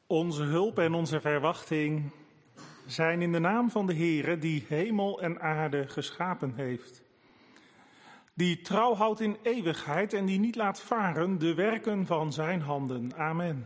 Onze hulp en onze verwachting zijn in de naam van de Heere die hemel en aarde geschapen heeft. Die trouw houdt in eeuwigheid en die niet laat varen de werken van zijn handen. Amen.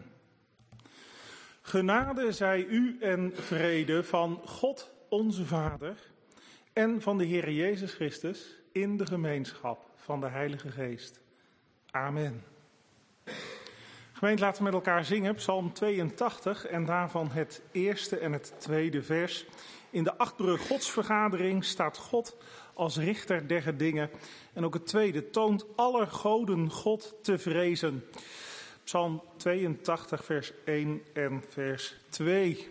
Genade zij u en vrede van God onze Vader en van de Heere Jezus Christus in de gemeenschap van de Heilige Geest. Amen. Gemeente, laten we met elkaar zingen, Psalm 82 en daarvan het eerste en het tweede vers. In de achtbrug Godsvergadering staat God als richter der gedingen. En ook het tweede toont aller goden God te vrezen. Psalm 82 vers 1 en vers 2.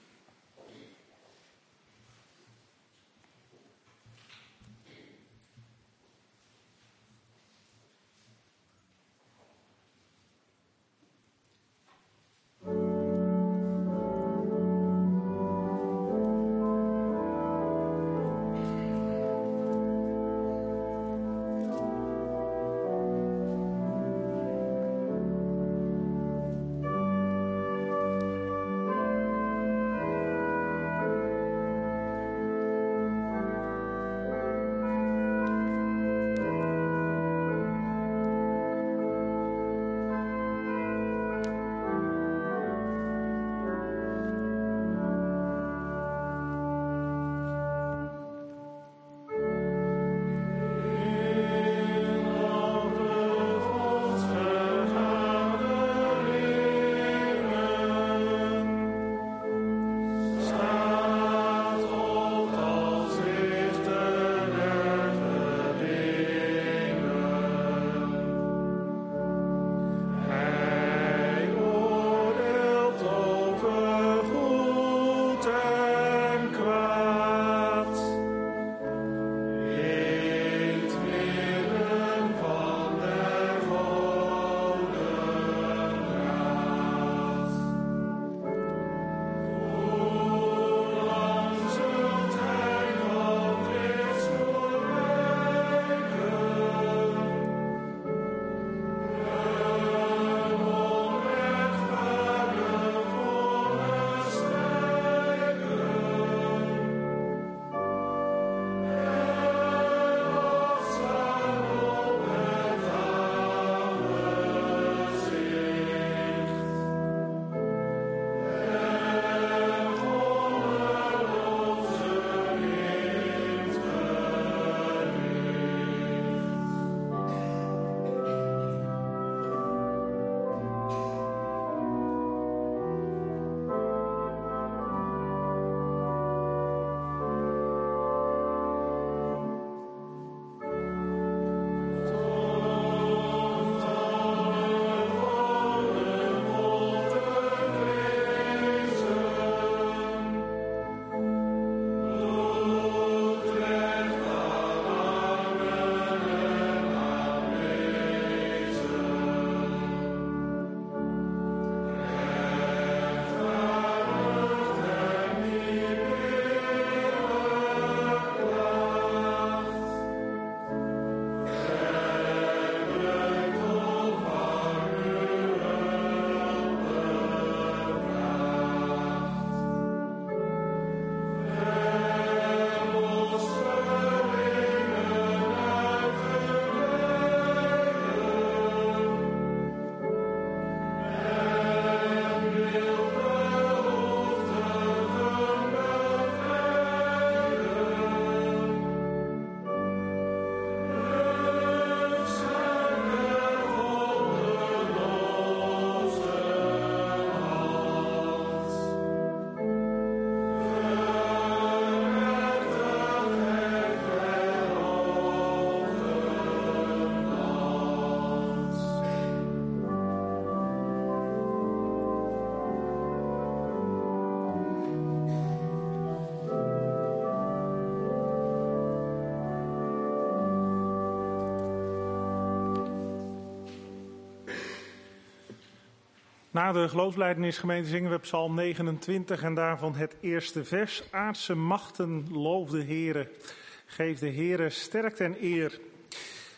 Na de geloofsleidenisgemeente zingen we Psalm 29 en daarvan het eerste vers. Aardse machten, loof de Heere, geef de Heere sterkte en eer.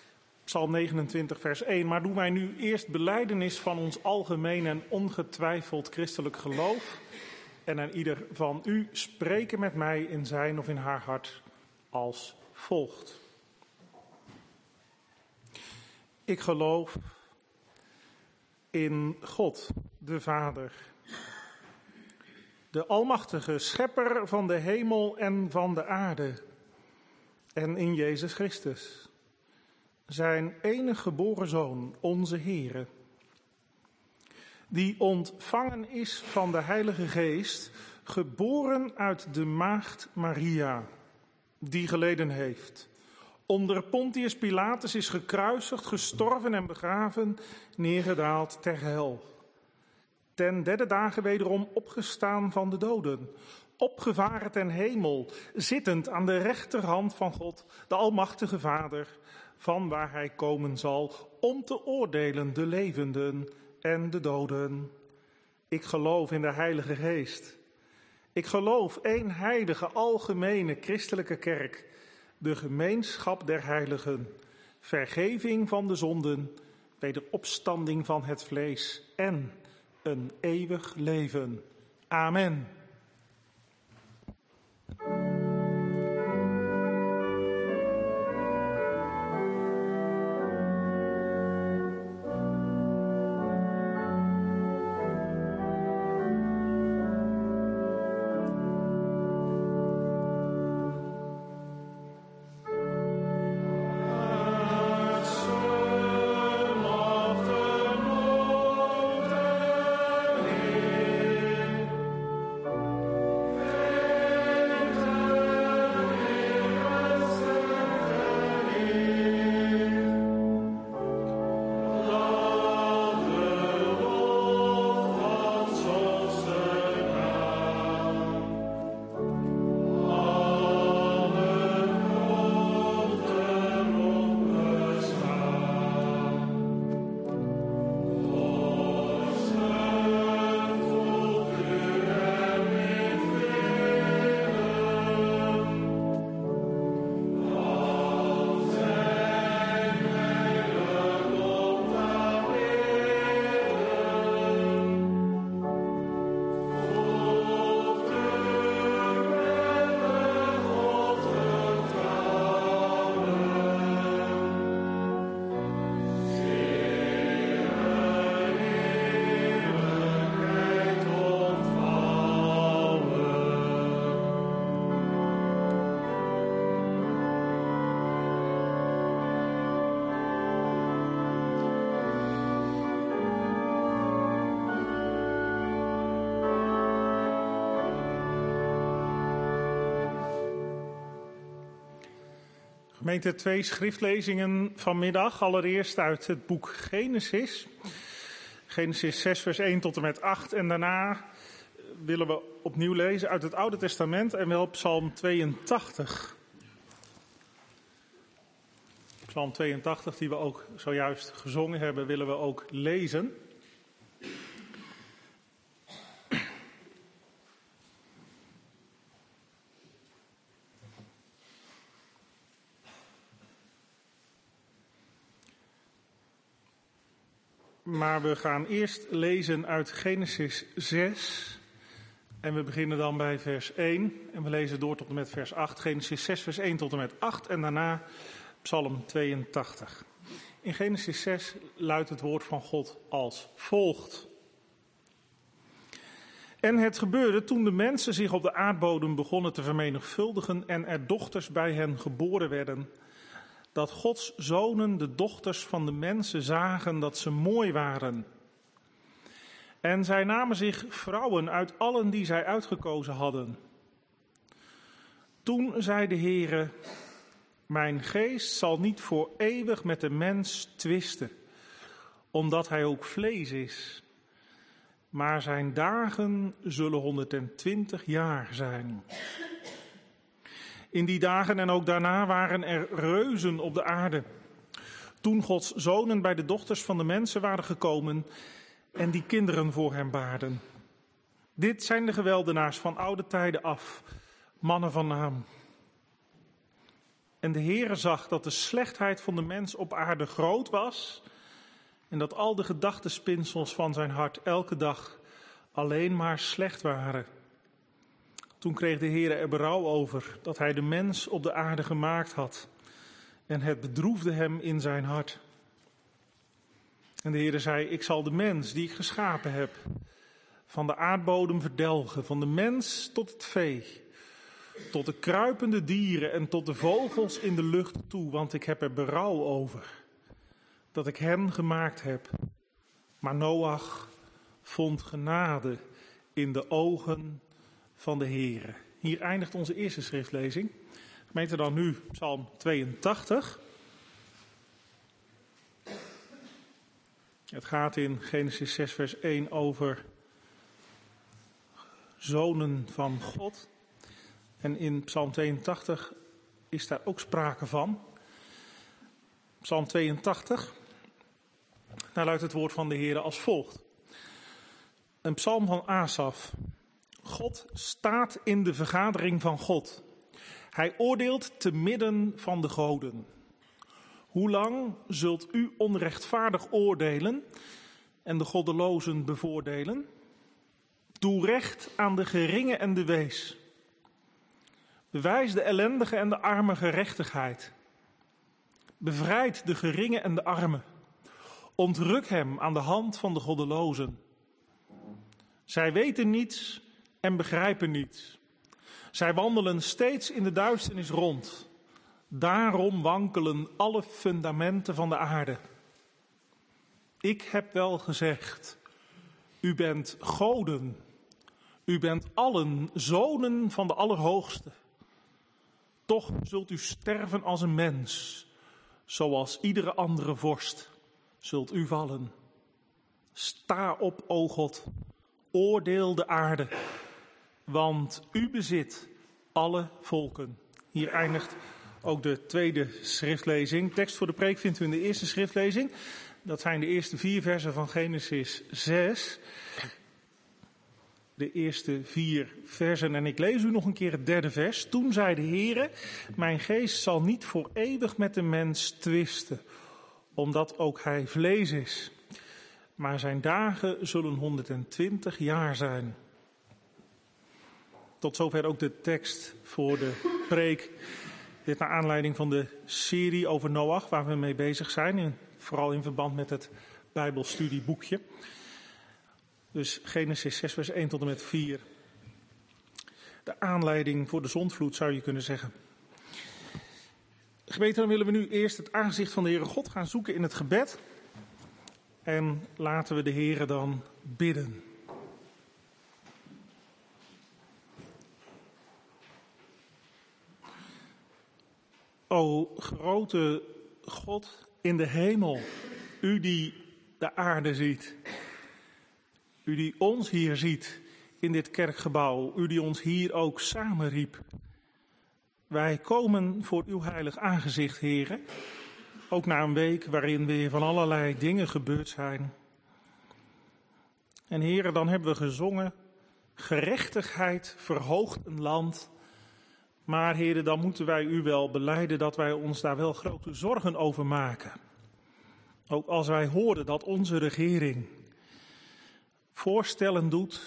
Psalm 29, vers 1. Maar doen wij nu eerst belijdenis van ons algemeen en ongetwijfeld christelijk geloof. En aan ieder van u spreken met mij in zijn of in haar hart als volgt. Ik geloof in God, de Vader, de almachtige schepper van de hemel en van de aarde, en in Jezus Christus, zijn enige geboren Zoon, onze Heere, die ontvangen is van de Heilige Geest, geboren uit de maagd Maria, die geleden heeft. Onder Pontius Pilatus is gekruisigd, gestorven en begraven, neergedaald ter hel. Ten derde dagen wederom opgestaan van de doden, opgevaren ten hemel, zittend aan de rechterhand van God, de Almachtige Vader, van waar hij komen zal om te oordelen de levenden en de doden. Ik geloof in de Heilige Geest. Ik geloof één heilige, algemene, christelijke kerk, de gemeenschap der heiligen, vergeving van de zonden, wederopstanding van het vlees en een eeuwig leven. Amen. Gemeente, 2 schriftlezingen vanmiddag. Allereerst uit het boek Genesis. Genesis 6 vers 1 tot en met 8. En daarna willen we opnieuw lezen uit het Oude Testament en wel Psalm 82. Psalm 82, die we ook zojuist gezongen hebben, willen we ook lezen. Maar we gaan eerst lezen uit Genesis 6. En we beginnen dan bij vers 1. En we lezen door tot en met vers 8. Genesis 6 vers 1 tot en met 8. En daarna Psalm 82. In Genesis 6 luidt het woord van God als volgt. En het gebeurde toen de mensen zich op de aardbodem begonnen te vermenigvuldigen en er dochters bij hen geboren werden, dat Gods zonen de dochters van de mensen zagen dat ze mooi waren. En zij namen zich vrouwen uit allen die zij uitgekozen hadden. Toen zei de Heere: mijn geest zal niet voor eeuwig met de mens twisten, omdat hij ook vlees is. Maar zijn dagen zullen 120 jaar zijn. In die dagen en ook daarna waren er reuzen op de aarde. Toen Gods zonen bij de dochters van de mensen waren gekomen en die kinderen voor hem baarden. Dit zijn de geweldenaars van oude tijden af, mannen van naam. En de Heere zag dat de slechtheid van de mens op aarde groot was en dat al de gedachtenspinsels van zijn hart elke dag alleen maar slecht waren. Toen kreeg de Heere er berouw over dat hij de mens op de aarde gemaakt had en het bedroefde hem in zijn hart. En de Heere zei, ik zal de mens die ik geschapen heb van de aardbodem verdelgen, van de mens tot het vee, tot de kruipende dieren en tot de vogels in de lucht toe, want ik heb er berouw over dat ik hen gemaakt heb. Maar Noach vond genade in de ogen van de Heere. Hier eindigt onze eerste schriftlezing. Gemeente, dan nu Psalm 82. Het gaat in Genesis 6 vers 1 over zonen van God. En in Psalm 82 is daar ook sprake van. Psalm 82, daar luidt het woord van de Heere als volgt. Een psalm van Asaf. God staat in de vergadering van God. Hij oordeelt te midden van de goden. Hoe lang zult u onrechtvaardig oordelen en de goddelozen bevoordelen? Doe recht aan de geringe en de wees. Bewijs de ellendige en de arme gerechtigheid. Bevrijd de geringe en de arme. Ontruk hem aan de hand van de goddelozen. Zij weten niets en begrijpen niets. Zij wandelen steeds in de duisternis rond. Daarom wankelen alle fundamenten van de aarde. Ik heb wel gezegd, u bent goden. U bent allen zonen van de Allerhoogste. Toch zult u sterven als een mens, zoals iedere andere vorst zult u vallen. Sta op, o God, oordeel de aarde, want u bezit alle volken. Hier eindigt ook de tweede schriftlezing. Tekst voor de preek vindt u in de eerste schriftlezing. Dat zijn de eerste 4 versen van Genesis 6. De eerste 4 versen. En ik lees u nog een keer het 3e vers. Toen zei de Heere, mijn geest zal niet voor eeuwig met de mens twisten, omdat ook hij vlees is. Maar zijn dagen zullen 120 jaar zijn. Tot zover ook de tekst voor de preek. Dit naar aanleiding van de serie over Noach, waar we mee bezig zijn. Vooral in verband met het Bijbelstudieboekje. Dus Genesis 6 vers 1 tot en met 4. De aanleiding voor de zondvloed zou je kunnen zeggen. Gemeente, dan willen we nu eerst het aangezicht van de Heere God gaan zoeken in het gebed. En laten we de Heere dan bidden. O grote God in de hemel, u die de aarde ziet, u die ons hier ziet in dit kerkgebouw, u die ons hier ook samenriep. Wij komen voor uw heilig aangezicht, Heere, ook na een week waarin weer van allerlei dingen gebeurd zijn. En Heere, dan hebben we gezongen, gerechtigheid verhoogt een land. Maar Heere, dan moeten wij u wel belijden dat wij ons daar wel grote zorgen over maken. Ook als wij horen dat onze regering voorstellen doet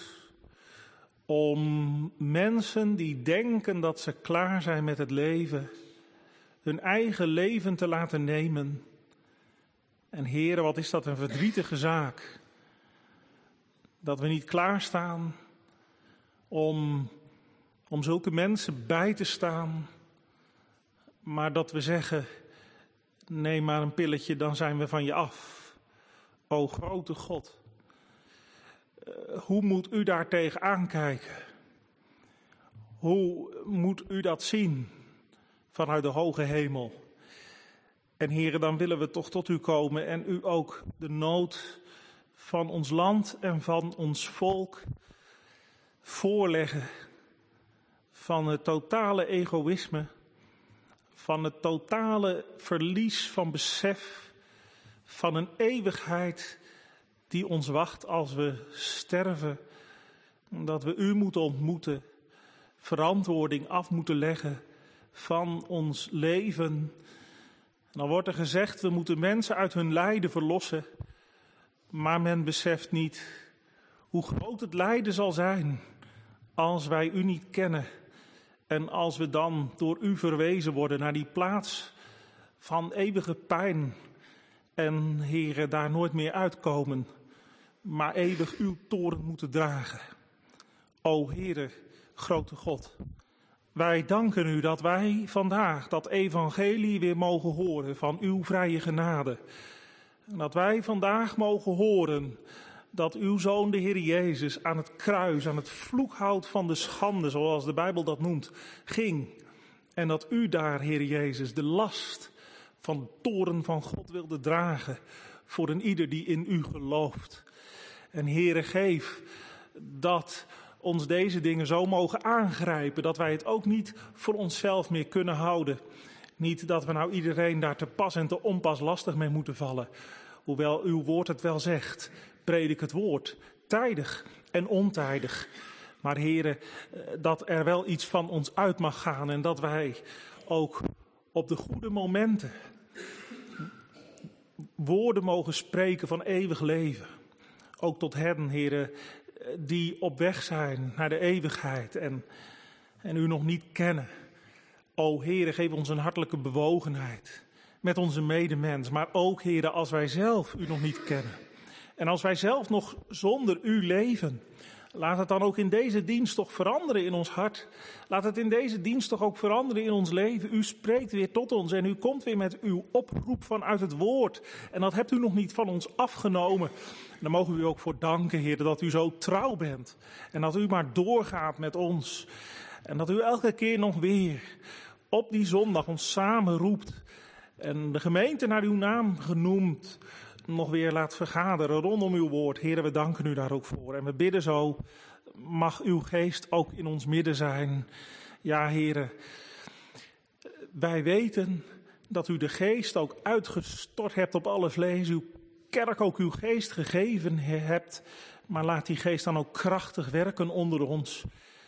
om mensen die denken dat ze klaar zijn met het leven, hun eigen leven te laten nemen. En Heere, wat is dat een verdrietige zaak. Dat we niet klaarstaan om zulke mensen bij te staan, maar dat we zeggen, neem maar een pilletje, dan zijn we van je af. O grote God, hoe moet u daar tegen aankijken? Hoe moet u dat zien vanuit de hoge hemel? En Heere, dan willen we toch tot u komen en u ook de nood van ons land en van ons volk voorleggen. Van het totale egoïsme, van het totale verlies van besef, van een eeuwigheid die ons wacht als we sterven, dat we u moeten ontmoeten, verantwoording af moeten leggen van ons leven. En dan wordt er gezegd, we moeten mensen uit hun lijden verlossen. Maar men beseft niet hoe groot het lijden zal zijn als wij u niet kennen. En als we dan door u verwezen worden naar die plaats van eeuwige pijn. En Heere, daar nooit meer uitkomen, maar eeuwig uw toorn moeten dragen. O Heere, grote God, wij danken u dat wij vandaag dat evangelie weer mogen horen van uw vrije genade. En dat wij vandaag mogen horen dat uw Zoon, de Heer Jezus, aan het kruis, aan het vloekhout van de schande, zoals de Bijbel dat noemt, ging. En dat u daar, Heer Jezus, de last van de toorn van God wilde dragen voor een ieder die in u gelooft. En Heere, geef dat ons deze dingen zo mogen aangrijpen, dat wij het ook niet voor onszelf meer kunnen houden. Niet dat we nou iedereen daar te pas en te onpas lastig mee moeten vallen. Hoewel uw woord het wel zegt, predik het woord, tijdig en ontijdig. Maar Heere, dat er wel iets van ons uit mag gaan en dat wij ook op de goede momenten woorden mogen spreken van eeuwig leven. Ook tot hen, Heere, die op weg zijn naar de eeuwigheid en u nog niet kennen. O Heere, geef ons een hartelijke bewogenheid met onze medemens. Maar ook, Heere, als wij zelf u nog niet kennen. En als wij zelf nog zonder u leven. Laat het dan ook in deze dienst toch veranderen in ons hart. Laat het in deze dienst toch ook veranderen in ons leven. U spreekt weer tot ons en u komt weer met uw oproep vanuit het woord. En dat hebt u nog niet van ons afgenomen. En daar mogen we u ook voor danken, Heer, dat u zo trouw bent. En dat u maar doorgaat met ons. En dat u elke keer nog weer op die zondag ons samen roept. En de gemeente naar uw naam genoemd nog weer laat vergaderen rondom uw woord. Heere, we danken u daar ook voor. En we bidden zo, mag uw geest ook in ons midden zijn. Ja, Heere, wij weten dat u de geest ook uitgestort hebt op alle vlees. Uw kerk ook uw geest gegeven hebt. Maar laat die geest dan ook krachtig werken onder ons.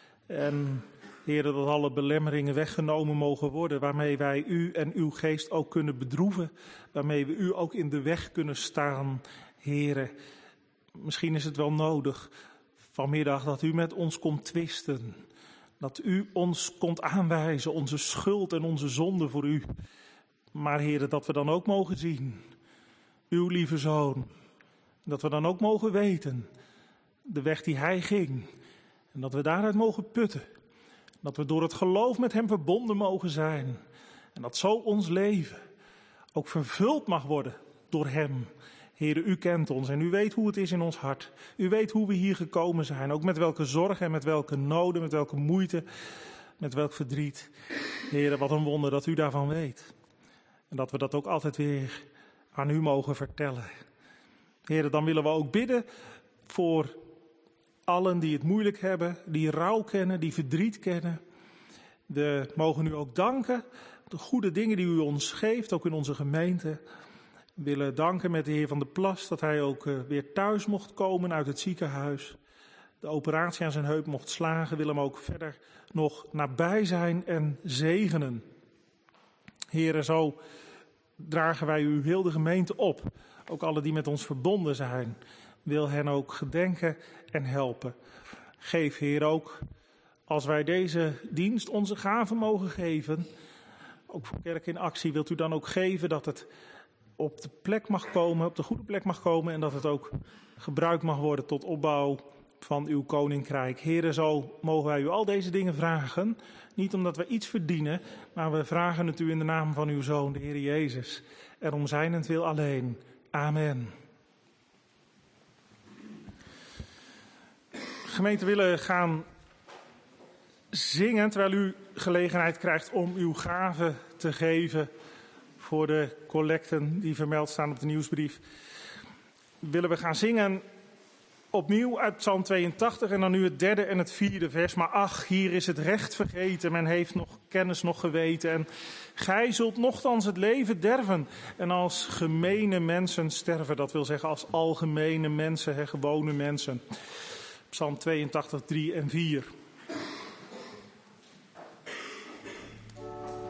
En Heere, dat alle belemmeringen weggenomen mogen worden, waarmee wij u en uw geest ook kunnen bedroeven, waarmee we u ook in de weg kunnen staan. Heere, misschien is het wel nodig vanmiddag dat u met ons komt twisten, dat u ons komt aanwijzen, onze schuld en onze zonde voor u. Maar Heere, dat we dan ook mogen zien, uw lieve Zoon, dat we dan ook mogen weten, de weg die hij ging, en dat we daaruit mogen putten. Dat we door het geloof met hem verbonden mogen zijn. En dat zo ons leven ook vervuld mag worden door hem. Heere, u kent ons en u weet hoe het is in ons hart. U weet hoe we hier gekomen zijn. Ook met welke zorgen en met welke noden, met welke moeite, met welk verdriet. Heere, wat een wonder dat u daarvan weet. En dat we dat ook altijd weer aan u mogen vertellen. Heere, dan willen we ook bidden voor allen die het moeilijk hebben, die rouw kennen, die verdriet kennen. We mogen u ook danken, de goede dingen die u ons geeft, ook in onze gemeente. We willen danken met de heer Van der Plas dat hij ook weer thuis mocht komen uit het ziekenhuis. De operatie aan zijn heup mocht slagen, we willen hem ook verder nog nabij zijn en zegenen. Heere, zo dragen wij u heel de gemeente op, ook alle die met ons verbonden zijn. Wil hen ook gedenken en helpen. Geef, Heer, ook als wij deze dienst onze gaven mogen geven, ook voor Kerk in Actie, wilt u dan ook geven dat het op de plek mag komen, op de goede plek mag komen en dat het ook gebruikt mag worden tot opbouw van uw koninkrijk. Heere, zo mogen wij u al deze dingen vragen, niet omdat we iets verdienen, maar we vragen het u in de naam van uw Zoon, de Heer Jezus, en om zijnentwil alleen. Amen. Gemeente, willen gaan zingen terwijl u gelegenheid krijgt om uw gaven te geven voor de collecten die vermeld staan op de nieuwsbrief. Willen we gaan zingen opnieuw uit Psalm 82 en dan nu het 3e en het 4e vers. Maar ach, hier is het recht vergeten, men heeft nog kennis nog geweten. En gij zult nochtans het leven derven en als gemene mensen sterven. Dat wil zeggen als algemene mensen, gewone mensen. Psalm 82, 3 en 4.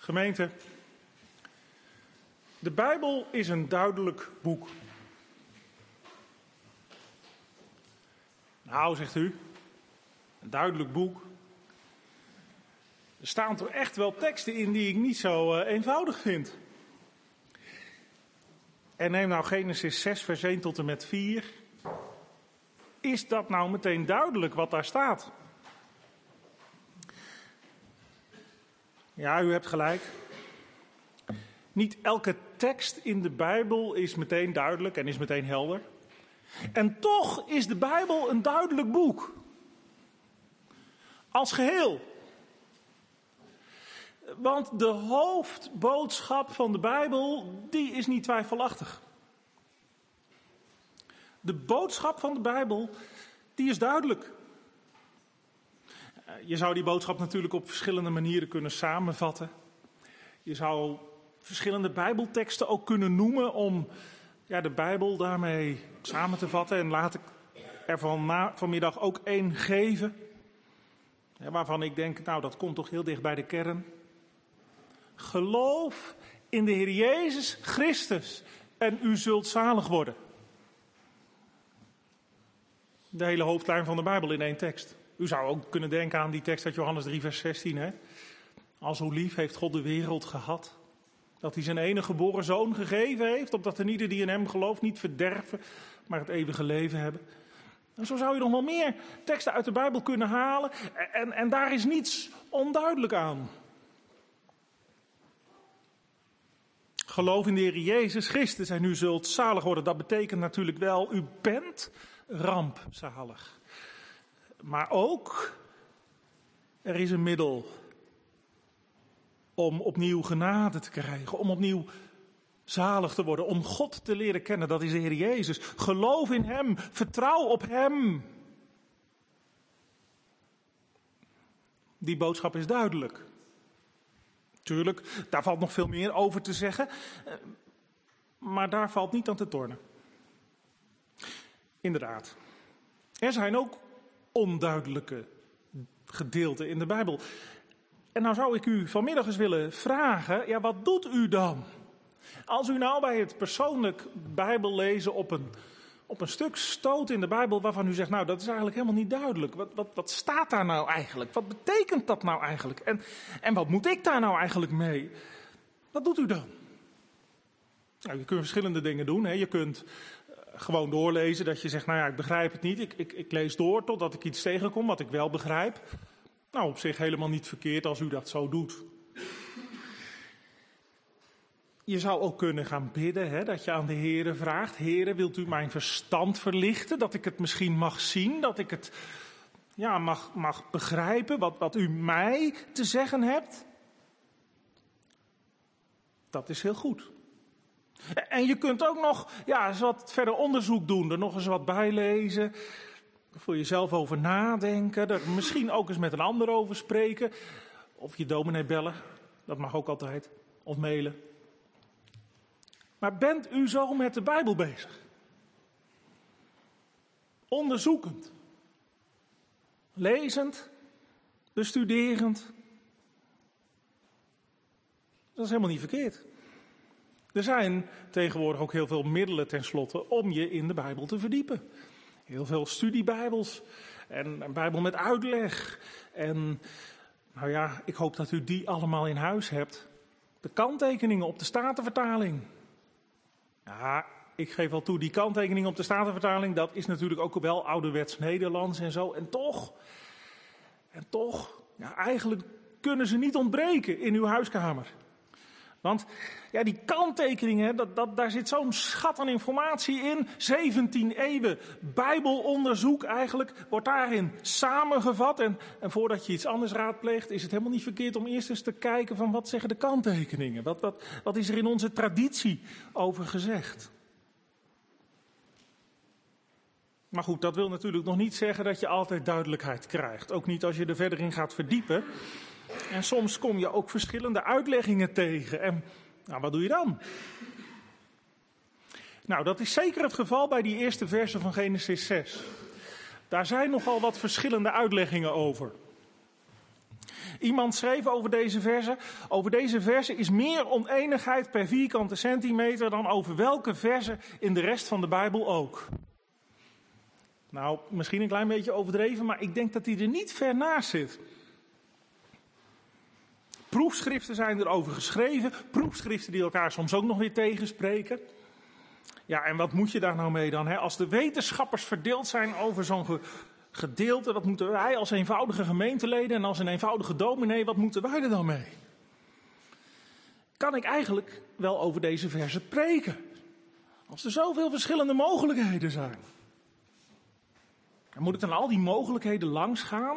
Gemeente, de Bijbel is een duidelijk boek. Nou, zegt u, een duidelijk boek. Er staan toch echt wel teksten in die ik niet zo eenvoudig vind. En neem nou Genesis 6 vers 1 tot en met 4. Is dat nou meteen duidelijk wat daar staat? Ja, u hebt gelijk. Niet elke tekst in de Bijbel is meteen duidelijk en is meteen helder. En toch is de Bijbel een duidelijk boek. Als geheel. Want de hoofdboodschap van de Bijbel, die is niet twijfelachtig. De boodschap van de Bijbel, die is duidelijk. Je zou die boodschap natuurlijk op verschillende manieren kunnen samenvatten. Je zou verschillende Bijbelteksten ook kunnen noemen om de Bijbel daarmee samen te vatten. En laat ik er vanmiddag ook één geven. Waarvan ik denk, nou dat komt toch heel dicht bij de kern. Geloof in de Heer Jezus Christus en u zult zalig worden. De hele hoofdlijn van de Bijbel in één tekst. U zou ook kunnen denken aan die tekst uit Johannes 3 vers 16. Hè? Als hoe lief heeft God de wereld gehad. Dat hij zijn enige geboren zoon gegeven heeft. Opdat er ieder die in hem gelooft niet verderven. Maar het eeuwige leven hebben. En zo zou je nog wel meer teksten uit de Bijbel kunnen halen. En daar is niets onduidelijk aan. Geloof in de Heer Jezus Christus en u zult zalig worden. Dat betekent natuurlijk wel, u bent rampzalig. Maar ook, er is een middel om opnieuw genade te krijgen. Om opnieuw zalig te worden. Om God te leren kennen, dat is de Heer Jezus. Geloof in Hem, vertrouw op Hem. Die boodschap is duidelijk. Tuurlijk, daar valt nog veel meer over te zeggen. Maar daar valt niet aan te tornen. Inderdaad. Er zijn ook onduidelijke gedeelten in de Bijbel. En nou zou ik u vanmiddag eens willen vragen, wat doet u dan? Als u nou bij het persoonlijk Bijbellezen op een stuk stoot in de Bijbel waarvan u zegt, nou dat is eigenlijk helemaal niet duidelijk. Wat staat daar nou eigenlijk? Wat betekent dat nou eigenlijk? En wat moet ik daar nou eigenlijk mee? Wat doet u dan? Nou, je kunt verschillende dingen doen. Hè. Je kunt gewoon doorlezen dat je zegt, ik begrijp het niet. Ik lees door totdat ik iets tegenkom wat ik wel begrijp. Nou, op zich helemaal niet verkeerd als u dat zo doet. Je zou ook kunnen gaan bidden, dat je aan de Heere vraagt. Heere, wilt u mijn verstand verlichten? Dat ik het misschien mag zien, dat ik het mag begrijpen wat u mij te zeggen hebt. Dat is heel goed. En je kunt ook nog eens wat verder onderzoek doen, er nog eens wat bijlezen. Voor jezelf over nadenken, er misschien ook eens met een ander over spreken. Of je dominee bellen, dat mag ook altijd. Of mailen. Maar bent u zo met de Bijbel bezig? Onderzoekend. Lezend. Bestuderend. Dat is helemaal niet verkeerd. Er zijn tegenwoordig ook heel veel middelen tenslotte om je in de Bijbel te verdiepen. Heel veel studiebijbels en een Bijbel met uitleg. En ik hoop dat u die allemaal in huis hebt. De kanttekeningen op de Statenvertaling. Ja, ik geef al toe, die kanttekeningen op de Statenvertaling, dat is natuurlijk ook wel ouderwets Nederlands en zo. En toch, eigenlijk kunnen ze niet ontbreken in uw huiskamer. Want die kanttekeningen, daar zit zo'n schat aan informatie in. 17 eeuwen Bijbelonderzoek eigenlijk wordt daarin samengevat. En voordat je iets anders raadpleegt, is het helemaal niet verkeerd om eerst eens te kijken van wat zeggen de kanttekeningen. Wat is er in onze traditie over gezegd? Maar goed, dat wil natuurlijk nog niet zeggen dat je altijd duidelijkheid krijgt. Ook niet als je er verder in gaat verdiepen. En soms kom je ook verschillende uitleggingen tegen. En wat doe je dan? Nou, dat is zeker het geval bij die eerste versen van Genesis 6. Daar zijn nogal wat verschillende uitleggingen over. Iemand schreef over deze verse is meer oneenigheid per vierkante centimeter dan over welke verse in de rest van de Bijbel ook. Nou, misschien een klein beetje overdreven, maar ik denk dat hij er niet ver naast zit. Proefschriften zijn erover geschreven, proefschriften die elkaar soms ook nog weer tegenspreken. Ja, en wat moet je daar nou mee dan? Hè? Als de wetenschappers verdeeld zijn over zo'n gedeelte, wat moeten wij als eenvoudige gemeenteleden en als een eenvoudige dominee, wat moeten wij er dan mee? Kan ik eigenlijk wel over deze verse preken? Als er zoveel verschillende mogelijkheden zijn. En moet ik dan al die mogelijkheden langs gaan?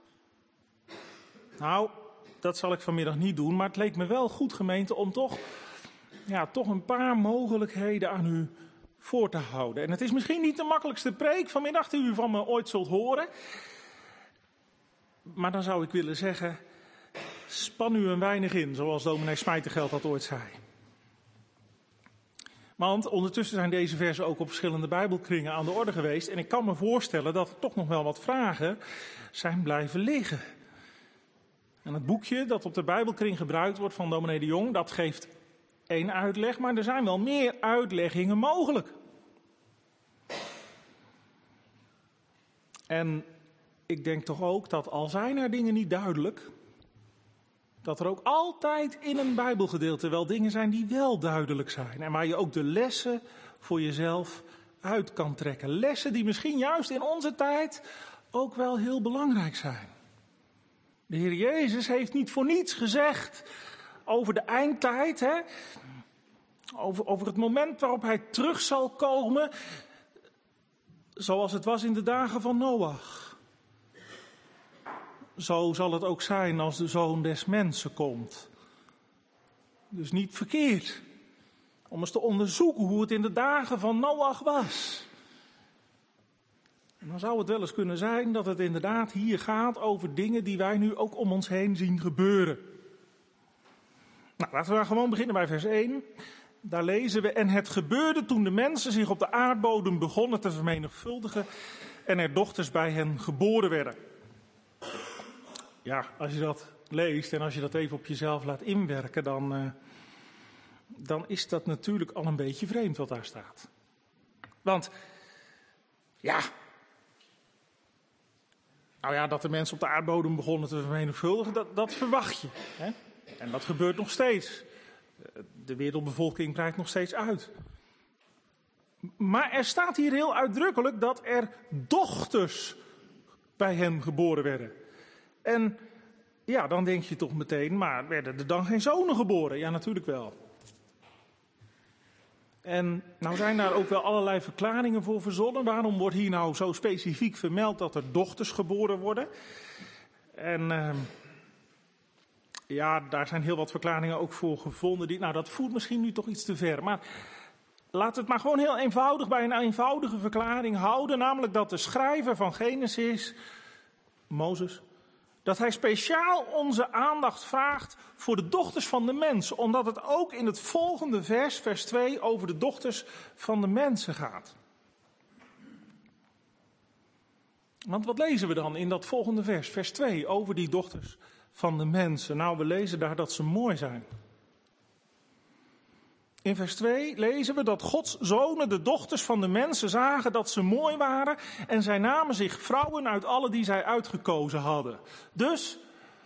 Nou, dat zal ik vanmiddag niet doen, maar het leek me wel goed, gemeente, om toch een paar mogelijkheden aan u voor te houden. En het is misschien niet de makkelijkste preek vanmiddag die u van me ooit zult horen. Maar dan zou ik willen zeggen, span u een weinig in, zoals dominee Smijtergeld dat ooit zei. Want ondertussen zijn deze versen ook op verschillende Bijbelkringen aan de orde geweest. En ik kan me voorstellen dat er toch nog wel wat vragen zijn blijven liggen. En het boekje dat op de Bijbelkring gebruikt wordt van dominee de Jong, dat geeft één uitleg, maar er zijn wel meer uitleggingen mogelijk. En ik denk toch ook dat al zijn er dingen niet duidelijk, dat er ook altijd in een Bijbelgedeelte wel dingen zijn die wel duidelijk zijn. En waar je ook de lessen voor jezelf uit kan trekken. Lessen die misschien juist in onze tijd ook wel heel belangrijk zijn. De Heer Jezus heeft niet voor niets gezegd over de eindtijd, hè? Over het moment waarop hij terug zal komen, zoals het was in de dagen van Noach. Zo zal het ook zijn als de Zoon des Mensen komt. Dus niet verkeerd om eens te onderzoeken hoe het in de dagen van Noach was. En dan zou het wel eens kunnen zijn dat het inderdaad hier gaat over dingen die wij nu ook om ons heen zien gebeuren. Nou, laten we dan gewoon beginnen bij vers 1. Daar lezen we: en het gebeurde toen de mensen zich op de aardbodem begonnen te vermenigvuldigen en er dochters bij hen geboren werden. Ja, als je dat leest en als je dat even op jezelf laat inwerken, dan is dat natuurlijk al een beetje vreemd wat daar staat. Want, dat de mensen op de aardbodem begonnen te vermenigvuldigen, dat verwacht je. Hè? En dat gebeurt nog steeds. De wereldbevolking breidt nog steeds uit. Maar er staat hier heel uitdrukkelijk dat er dochters bij hen geboren werden. En ja, dan denk je toch meteen, maar werden er dan geen zonen geboren? Ja, natuurlijk wel. En nou zijn daar ook wel allerlei verklaringen voor verzonnen. Waarom wordt hier nou zo specifiek vermeld dat er dochters geboren worden? En daar zijn heel wat verklaringen ook voor gevonden. Dat voert misschien nu toch iets te ver. Maar laat het maar gewoon heel eenvoudig bij een eenvoudige verklaring houden. Namelijk dat de schrijver van Genesis, Mozes, dat hij speciaal onze aandacht vraagt voor de dochters van de mens. Omdat het ook in het volgende vers, vers 2, over de dochters van de mensen gaat. Want wat lezen we dan in dat volgende vers, vers 2, over die dochters van de mensen? Nou, we lezen daar dat ze mooi zijn. In vers 2 lezen we dat Gods zonen de dochters van de mensen zagen dat ze mooi waren en zij namen zich vrouwen uit alle die zij uitgekozen hadden. Dus,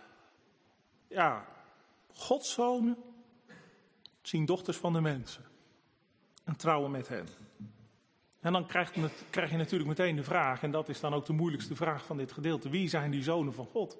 Gods zonen zien dochters van de mensen en trouwen met hen. En dan krijg je natuurlijk meteen de vraag, en dat is dan ook de moeilijkste vraag van dit gedeelte: wie zijn die zonen van God?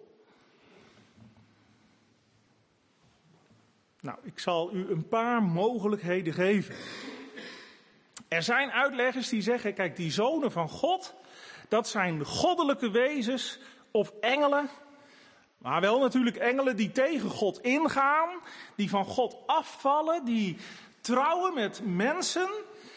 Nou, ik zal u een paar mogelijkheden geven. Er zijn uitleggers die zeggen, kijk, die zonen van God, dat zijn goddelijke wezens of engelen. Maar wel natuurlijk engelen die tegen God ingaan, die van God afvallen, die trouwen met mensen,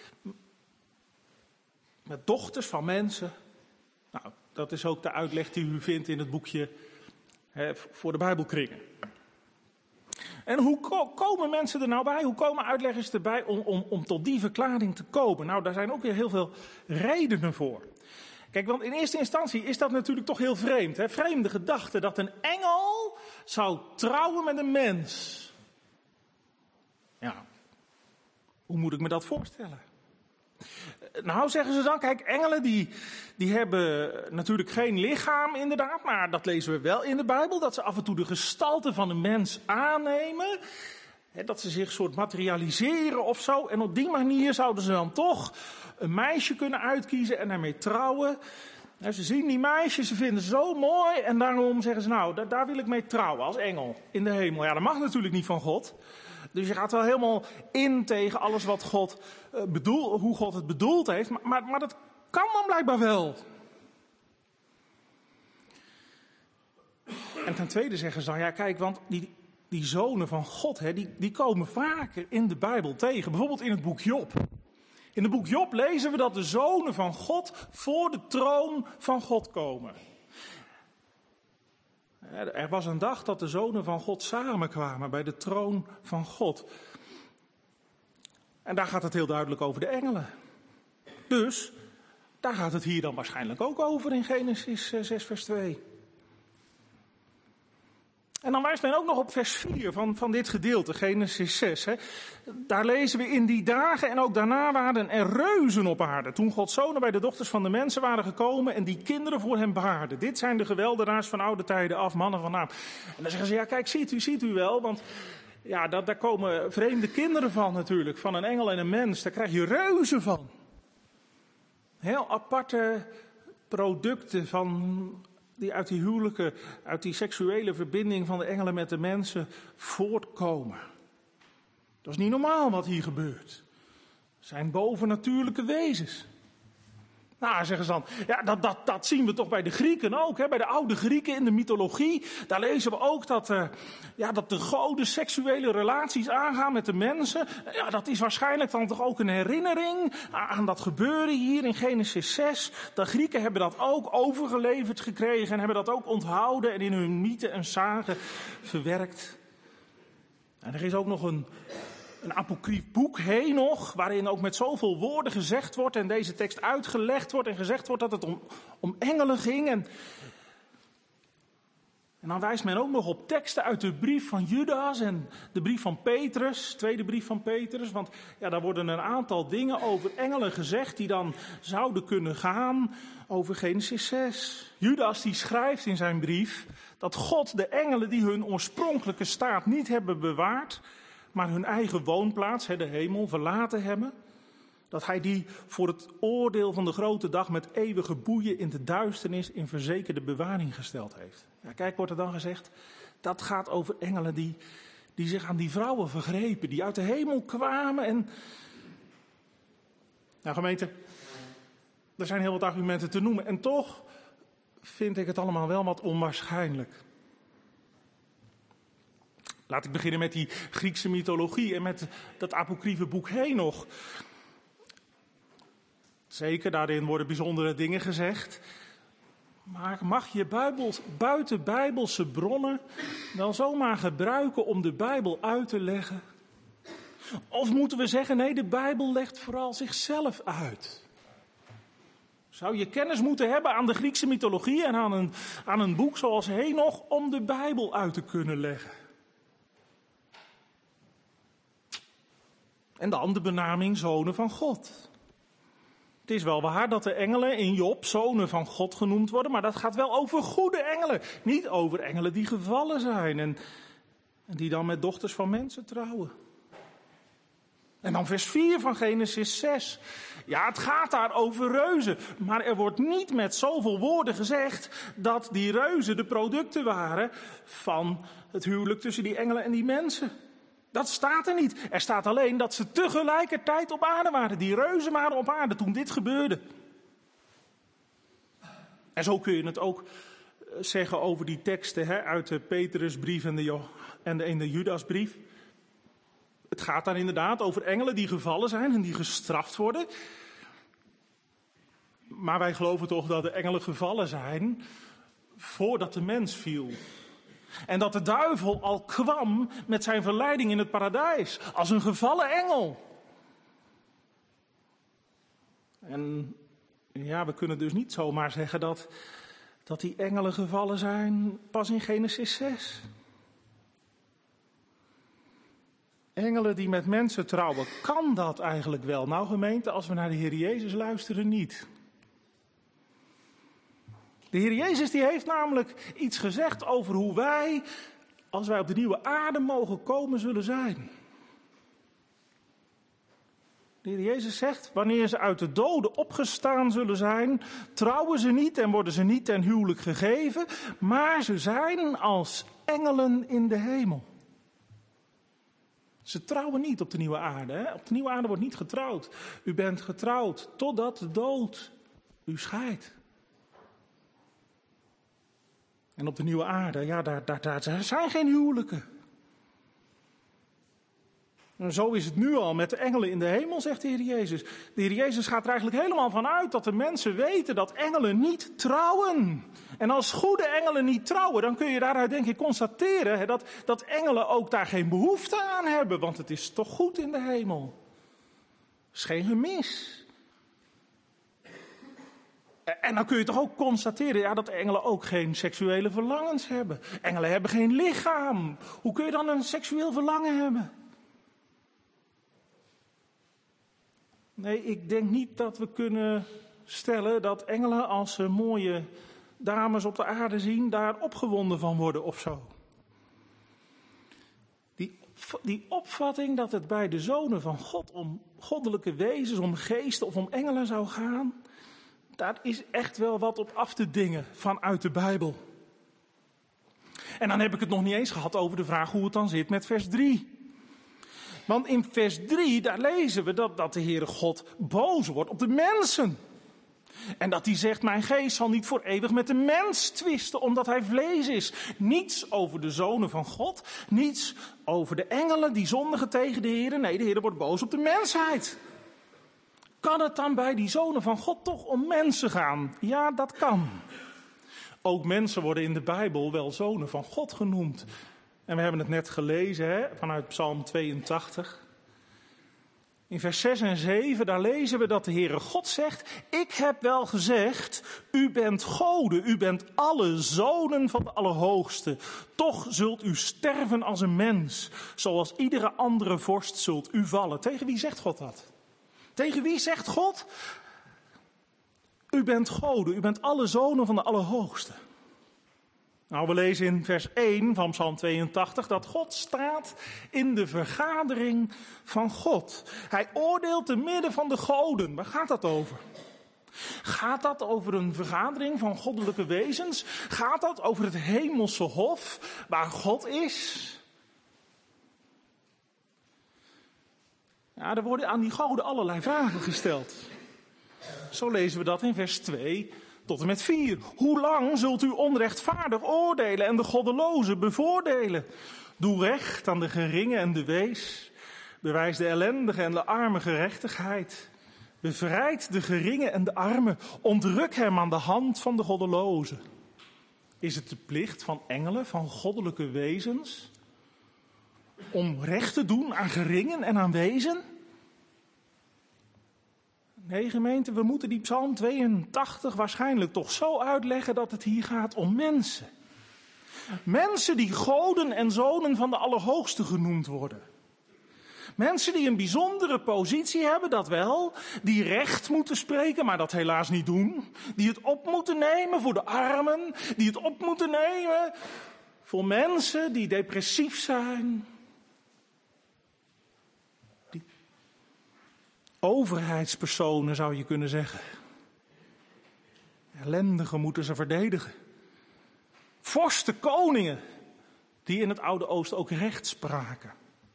met dochters van mensen. Nou, dat is ook de uitleg die u vindt in het boekje voor de Bijbelkringen. En hoe komen mensen er nou bij? Hoe komen uitleggers erbij om tot die verklaring te komen? Nou, daar zijn ook weer heel veel redenen voor. Kijk, want in eerste instantie is dat natuurlijk toch heel vreemd. Hè? Vreemde gedachte dat een engel zou trouwen met een mens. Ja, hoe moet ik me dat voorstellen? Nou, zeggen ze dan, kijk, engelen die hebben natuurlijk geen lichaam inderdaad, maar dat lezen we wel in de Bijbel, dat ze af en toe de gestalte van een mens aannemen, dat ze zich soort materialiseren of zo, en op die manier zouden ze dan toch een meisje kunnen uitkiezen en ermee trouwen. Nou, ze zien die meisjes, ze vinden ze zo mooi en daarom zeggen ze, nou, daar wil ik mee trouwen als engel in de hemel. Ja, dat mag natuurlijk niet van God. Dus je gaat wel helemaal in tegen alles wat God bedoelt, hoe God het bedoeld heeft. Maar dat kan dan blijkbaar wel. En ten tweede zeggen ze dan, ja kijk, want die zonen van God, die komen vaker in de Bijbel tegen. Bijvoorbeeld in het boek Job. In het boek Job lezen we dat de zonen van God voor de troon van God komen. Er was een dag dat de zonen van God samenkwamen bij de troon van God. En daar gaat het heel duidelijk over de engelen. Dus, daar gaat het hier dan waarschijnlijk ook over in Genesis 6 vers 2. En dan wijst men ook nog op vers 4 van dit gedeelte, Genesis 6. Daar lezen we, in die dagen en ook daarna waren er reuzen op aarde. Toen Gods zonen bij de dochters van de mensen waren gekomen en die kinderen voor hem baarden. Dit zijn de geweldenaars van oude tijden af, mannen van naam. En dan zeggen ze, ja kijk, ziet u wel, want ja, daar komen vreemde kinderen van natuurlijk, van een engel en een mens. Daar krijg je reuzen van. Heel aparte producten die uit die huwelijken, uit die seksuele verbinding van de engelen met de mensen voortkomen. Dat is niet normaal wat hier gebeurt. Het zijn bovennatuurlijke wezens. Nou, zeggen ze dan, ja, dat zien we toch bij de Grieken ook, bij de oude Grieken in de mythologie. Daar lezen we ook dat de goden seksuele relaties aangaan met de mensen. Ja, dat is waarschijnlijk dan toch ook een herinnering aan dat gebeuren hier in Genesis 6. De Grieken hebben dat ook overgeleverd gekregen en hebben dat ook onthouden en in hun mythen en sagen verwerkt. En er is ook nog een apocrief boek, Henoch, waarin ook met zoveel woorden gezegd wordt en deze tekst uitgelegd wordt en gezegd wordt dat het om engelen ging. En dan wijst men ook nog op teksten uit de brief van Judas en de brief van Petrus, tweede brief van Petrus. Want ja, daar worden een aantal dingen over engelen gezegd die dan zouden kunnen gaan over Genesis 6. Judas die schrijft in zijn brief dat God de engelen die hun oorspronkelijke staat niet hebben bewaard, maar hun eigen woonplaats, de hemel, verlaten hebben, dat hij die voor het oordeel van de grote dag met eeuwige boeien in de duisternis in verzekerde bewaring gesteld heeft. Ja, kijk, wordt er dan gezegd, dat gaat over engelen die zich aan die vrouwen vergrepen, die uit de hemel kwamen. En nou gemeente, er zijn heel wat argumenten te noemen en toch vind ik het allemaal wel wat onwaarschijnlijk. Laat ik beginnen met die Griekse mythologie en met dat apocriefe boek Henoch. Zeker, daarin worden bijzondere dingen gezegd. Maar mag je buitenbijbelse bronnen dan zomaar gebruiken om de Bijbel uit te leggen? Of moeten we zeggen, nee, de Bijbel legt vooral zichzelf uit? Zou je kennis moeten hebben aan de Griekse mythologie en aan een boek zoals Henoch om de Bijbel uit te kunnen leggen? En dan de benaming zonen van God. Het is wel waar dat de engelen in Job zonen van God genoemd worden, maar dat gaat wel over goede engelen. Niet over engelen die gevallen zijn en die dan met dochters van mensen trouwen. En dan vers 4 van Genesis 6. Ja, het gaat daar over reuzen, maar er wordt niet met zoveel woorden gezegd dat die reuzen de producten waren van het huwelijk tussen die engelen en die mensen. Dat staat er niet. Er staat alleen dat ze tegelijkertijd op aarde waren. Die reuzen waren op aarde toen dit gebeurde. En zo kun je het ook zeggen over die teksten uit de Petrusbrief en de Judasbrief. Het gaat daar inderdaad over engelen die gevallen zijn en die gestraft worden. Maar wij geloven toch dat de engelen gevallen zijn voordat de mens viel. En dat de duivel al kwam met zijn verleiding in het paradijs. Als een gevallen engel. En ja, we kunnen dus niet zomaar zeggen dat die engelen gevallen zijn pas in Genesis 6. Engelen die met mensen trouwen, kan dat eigenlijk wel? Nou gemeente, als we naar de Heer Jezus luisteren, niet. De Heer Jezus die heeft namelijk iets gezegd over hoe wij, als wij op de nieuwe aarde mogen komen, zullen zijn. De Heer Jezus zegt, wanneer ze uit de doden opgestaan zullen zijn, trouwen ze niet en worden ze niet ten huwelijk gegeven, maar ze zijn als engelen in de hemel. Ze trouwen niet op de nieuwe aarde. Hè? Op de nieuwe aarde wordt niet getrouwd. U bent getrouwd totdat de dood u scheidt. En op de nieuwe aarde, ja, daar zijn geen huwelijken. En zo is het nu al met de engelen in de hemel, zegt de Heer Jezus. De Heer Jezus gaat er eigenlijk helemaal van uit dat de mensen weten dat engelen niet trouwen. En als goede engelen niet trouwen, dan kun je daaruit denk ik constateren dat engelen ook daar geen behoefte aan hebben. Want het is toch goed in de hemel. Er is geen gemis. En dan kun je toch ook constateren dat engelen ook geen seksuele verlangens hebben. Engelen hebben geen lichaam. Hoe kun je dan een seksueel verlangen hebben? Nee, ik denk niet dat we kunnen stellen dat engelen, als ze mooie dames op de aarde zien, daar opgewonden van worden of zo. Die opvatting dat het bij de zonen van God om goddelijke wezens, om geesten of om engelen zou gaan, daar is echt wel wat op af te dingen vanuit de Bijbel. En dan heb ik het nog niet eens gehad over de vraag hoe het dan zit met vers 3. Want in vers 3, daar lezen we dat de Heere God boos wordt op de mensen. En dat hij zegt, mijn geest zal niet voor eeuwig met de mens twisten, omdat hij vlees is. Niets over de zonen van God, niets over de engelen die zondigen tegen de Heere. Nee, de Heere wordt boos op de mensheid. Kan het dan bij die zonen van God toch om mensen gaan? Ja, dat kan. Ook mensen worden in de Bijbel wel zonen van God genoemd. En we hebben het net gelezen vanuit Psalm 82. In vers 6 en 7, daar lezen we dat de Heere God zegt, ik heb wel gezegd, u bent goden, u bent alle zonen van de Allerhoogste. Toch zult u sterven als een mens, zoals iedere andere vorst zult u vallen. Tegen wie zegt God dat? Tegen wie zegt God? U bent goden, u bent alle zonen van de Allerhoogste. Nou, we lezen in vers 1 van Psalm 82 dat God staat in de vergadering van God. Hij oordeelt te midden van de goden. Waar gaat dat over? Gaat dat over een vergadering van goddelijke wezens? Gaat dat over het hemelse hof waar God is? Ja, er worden aan die goden allerlei vragen gesteld. Zo lezen we dat in vers 2 tot en met 4. Hoe lang zult u onrechtvaardig oordelen en de goddelozen bevoordelen? Doe recht aan de geringe en de wees. Bewijs de ellendige en de arme gerechtigheid. Bevrijd de geringe en de arme. Ontruk hem aan de hand van de goddelozen. Is het de plicht van engelen, van goddelijke wezens, om recht te doen aan geringen en aan wezen? Nee, gemeente, we moeten die Psalm 82 waarschijnlijk toch zo uitleggen dat het hier gaat om mensen. Mensen die goden en zonen van de Allerhoogste genoemd worden. Mensen die een bijzondere positie hebben, dat wel. Die recht moeten spreken, maar dat helaas niet doen. Die het op moeten nemen voor de armen. Die het op moeten nemen voor mensen die depressief zijn. Overheidspersonen zou je kunnen zeggen. Ellendigen moeten ze verdedigen. Vorsten, koningen, die in het Oude Oosten ook recht spraken.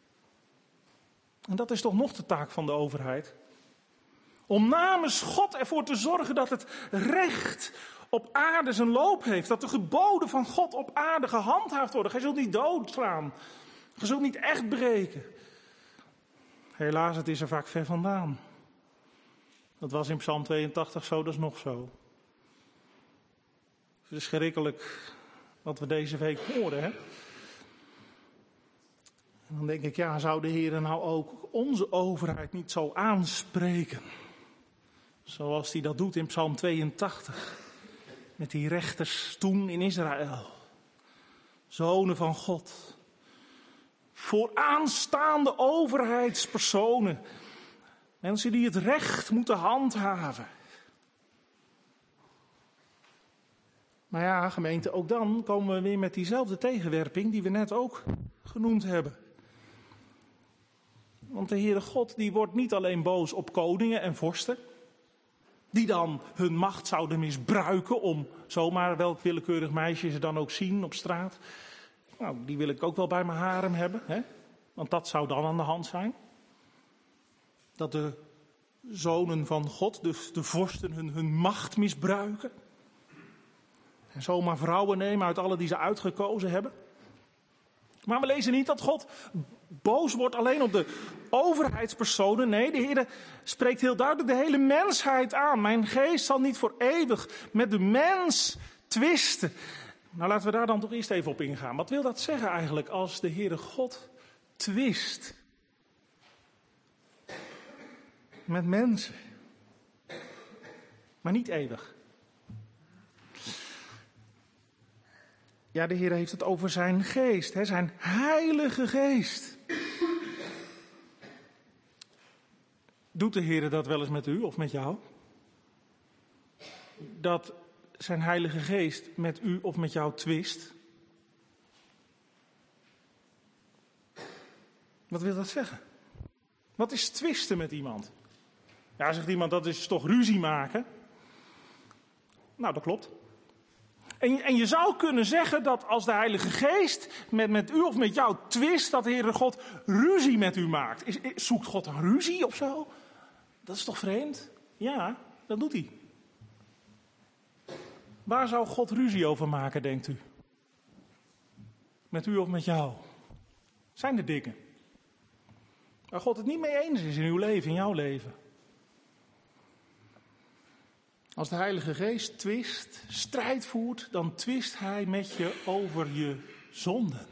En dat is toch nog de taak van de overheid? Om namens God ervoor te zorgen dat het recht op aarde zijn loop heeft. Dat de geboden van God op aarde gehandhaafd worden. Gij zult niet doodslaan. Gij zult niet echt breken. Helaas, het is er vaak ver vandaan. Dat was in Psalm 82 zo, dat is nog zo. Verschrikkelijk wat we deze week horen, hè? En dan denk ik, ja, zou de Heer nou ook onze overheid niet zo aanspreken? Zoals hij dat doet in Psalm 82. Met die rechters toen in Israël. Zonen van God. vooraanstaande overheidspersonen. Mensen die het recht moeten handhaven. Maar ja, gemeente, ook dan komen we weer met diezelfde tegenwerping die we net ook genoemd hebben. Want de Heere God die wordt niet alleen boos op koningen en vorsten, die dan hun macht zouden misbruiken om zomaar welk willekeurig meisje ze dan ook zien op straat. Nou, die wil ik ook wel bij mijn harem hebben, hè? Want dat zou dan aan de hand zijn. Dat de zonen van God, dus de vorsten, hun macht misbruiken. En zomaar vrouwen nemen uit alle die ze uitgekozen hebben. Maar we lezen niet dat God boos wordt alleen op de overheidspersonen. Nee, de Heer spreekt heel duidelijk de hele mensheid aan. Mijn geest zal niet voor eeuwig met de mens twisten. Nou, laten we daar dan toch eerst even op ingaan. Wat wil dat zeggen eigenlijk als de Heere God twist met mensen? Maar niet eeuwig. Ja, de Heer heeft het over zijn geest, hè, zijn heilige geest. Doet de Heer dat wel eens met u of met jou? Dat zijn heilige geest met u of met jou twist? Wat wil dat zeggen? Wat is twisten met iemand? Ja, zegt iemand, dat is toch ruzie maken? Nou, dat klopt. En je zou kunnen zeggen dat als de Heilige Geest met u of met jou twist, dat de Heere God ruzie met u maakt. Zoekt God een ruzie of zo? Dat is toch vreemd? Ja, dat doet hij. Waar zou God ruzie over maken, denkt u? Met u of met jou? Zijn er dingen waar God het niet mee eens is in uw leven, in jouw leven? Als de Heilige Geest twist, strijd voert, dan twist hij met je over je zonden.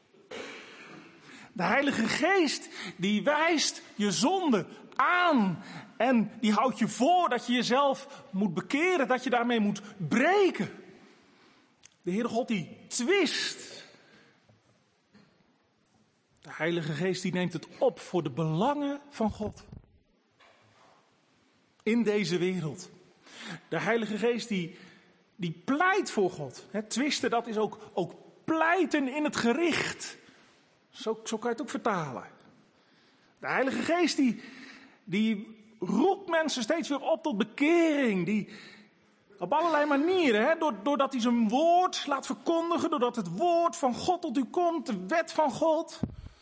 De Heilige Geest die wijst je zonde aan en die houdt je voor dat je jezelf moet bekeren, dat je daarmee moet breken. De Heere God die twist. De Heilige Geest die neemt het op voor de belangen van God. In deze wereld. De Heilige Geest die pleit voor God. Twisten, dat is ook pleiten in het gericht. Zo kan je het ook vertalen. De Heilige Geest die roept mensen steeds weer op tot bekering. Die op allerlei manieren, doordat hij zijn woord laat verkondigen. Doordat het woord van God tot u komt, de wet van God.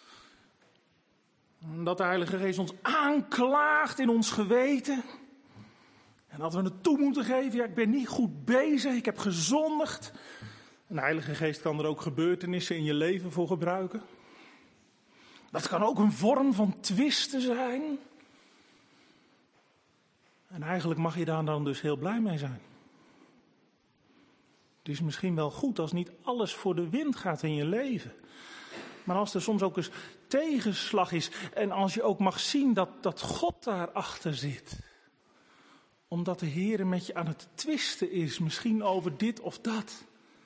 Dat de Heilige Geest ons aanklaagt in ons geweten. En dat we het toe moeten geven, ja, ik ben niet goed bezig, ik heb gezondigd. En de Heilige Geest kan er ook gebeurtenissen in je leven voor gebruiken. Dat kan ook een vorm van twisten zijn. En eigenlijk mag je daar dan dus heel blij mee zijn. Het is misschien wel goed als niet alles voor de wind gaat in je leven. Maar als er soms ook eens tegenslag is en als je ook mag zien dat God daarachter zit. Omdat de Heer met je aan het twisten is, misschien over dit of dat.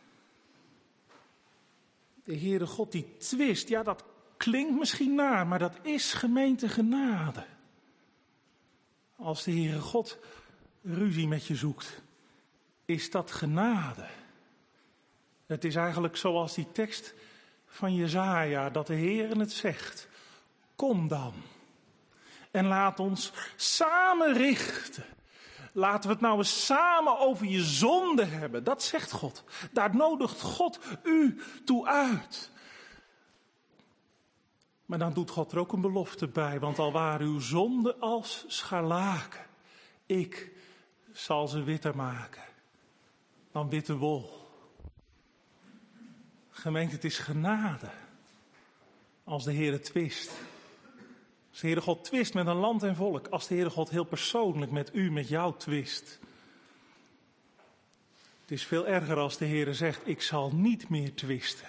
De Heere God die twist, ja, dat klinkt misschien naar, maar dat is gemeente genade. Als de Heere God ruzie met je zoekt, is dat genade. Het is eigenlijk zoals die tekst van Jesaja, dat de Heer het zegt. Kom dan en laat ons samen richten. Laten we het nou eens samen over je zonde hebben. Dat zegt God. Daar nodigt God u toe uit. Maar dan doet God er ook een belofte bij. Want al waren uw zonden als scharlaken, ik zal ze witter maken dan witte wol. Gemeente, het is genade als de Heere twist. Als de Heere God twist met een land en volk. Als de Heere God heel persoonlijk met u, met jou twist. Het is veel erger als de Heere zegt, ik zal niet meer twisten.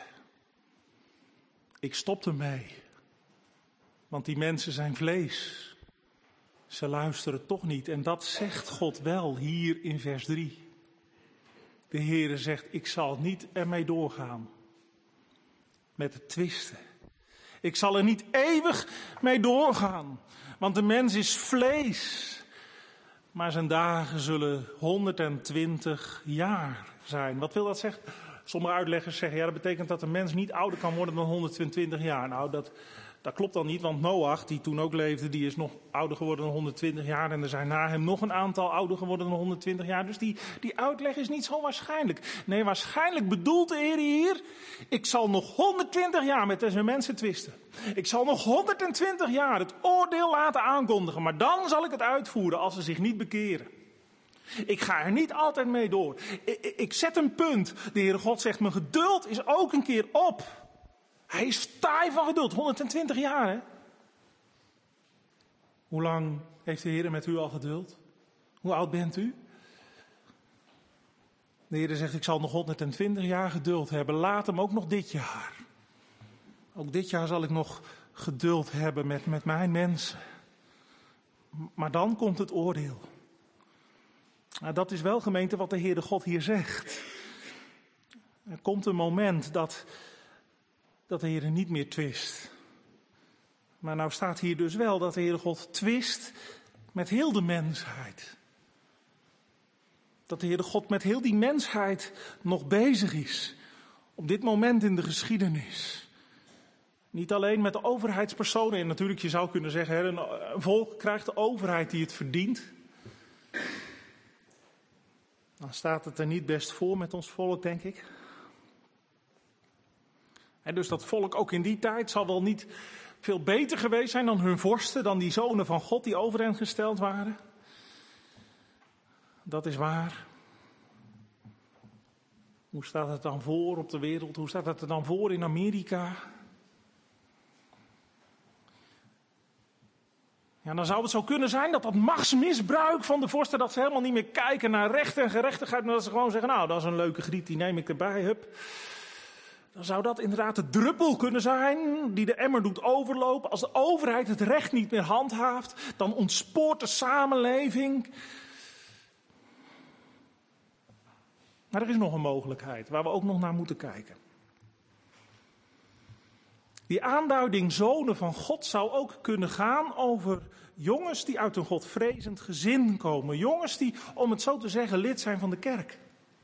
Ik stop ermee. Want die mensen zijn vlees. Ze luisteren toch niet. En dat zegt God wel hier in vers 3. De Heere zegt, ik zal niet ermee doorgaan. Met het twisten. Ik zal er niet eeuwig mee doorgaan, want de mens is vlees. Maar zijn dagen zullen 120 jaar zijn. Wat wil dat zeggen? Sommige uitleggers zeggen, ja, dat betekent dat een mens niet ouder kan worden dan 120 jaar. Nou, dat klopt dan niet, want Noach, die toen ook leefde, die is nog ouder geworden dan 120 jaar. En er zijn na hem nog een aantal ouder geworden dan 120 jaar. Dus die uitleg is niet zo waarschijnlijk. Nee, waarschijnlijk bedoelt de Heer hier, ik zal nog 120 jaar met deze mensen twisten. Ik zal nog 120 jaar het oordeel laten aankondigen, maar dan zal ik het uitvoeren als ze zich niet bekeren. Ik ga er niet altijd mee door. Ik zet een punt. De Heere God zegt, mijn geduld is ook een keer op. Hij is taai van geduld. 120 jaar, hè? Hoe lang heeft de Heer met u al geduld? Hoe oud bent u? De Heer zegt, ik zal nog 120 jaar geduld hebben. Laat hem ook nog dit jaar. Ook dit jaar zal ik nog geduld hebben met mijn mensen. Maar dan komt het oordeel. Nou, dat is wel, gemeente, wat de Heere God hier zegt. Er komt een moment dat de Heere niet meer twist. Maar nou staat hier dus wel dat de Heere God twist met heel de mensheid. Dat de Heere God met heel die mensheid nog bezig is. Op dit moment in de geschiedenis. Niet alleen met de overheidspersonen. En natuurlijk, je zou kunnen zeggen, een volk krijgt de overheid die het verdient. Dan staat het er niet best voor met ons volk, denk ik. En dus dat volk ook in die tijd zal wel niet veel beter geweest zijn dan hun vorsten, dan die zonen van God die over hen gesteld waren. Dat is waar. Hoe staat het dan voor op de wereld? Hoe staat het er dan voor in Amerika? Ja, dan zou het zo kunnen zijn dat machtsmisbruik van de vorsten, dat ze helemaal niet meer kijken naar recht en gerechtigheid, maar dat ze gewoon zeggen, nou, dat is een leuke griet, die neem ik erbij, hup. Dan zou dat inderdaad de druppel kunnen zijn die de emmer doet overlopen. Als de overheid het recht niet meer handhaaft, dan ontspoort de samenleving. Maar er is nog een mogelijkheid waar we ook nog naar moeten kijken. Die aanduiding zonen van God zou ook kunnen gaan over jongens die uit een godvrezend gezin komen. Jongens die, om het zo te zeggen, lid zijn van de kerk.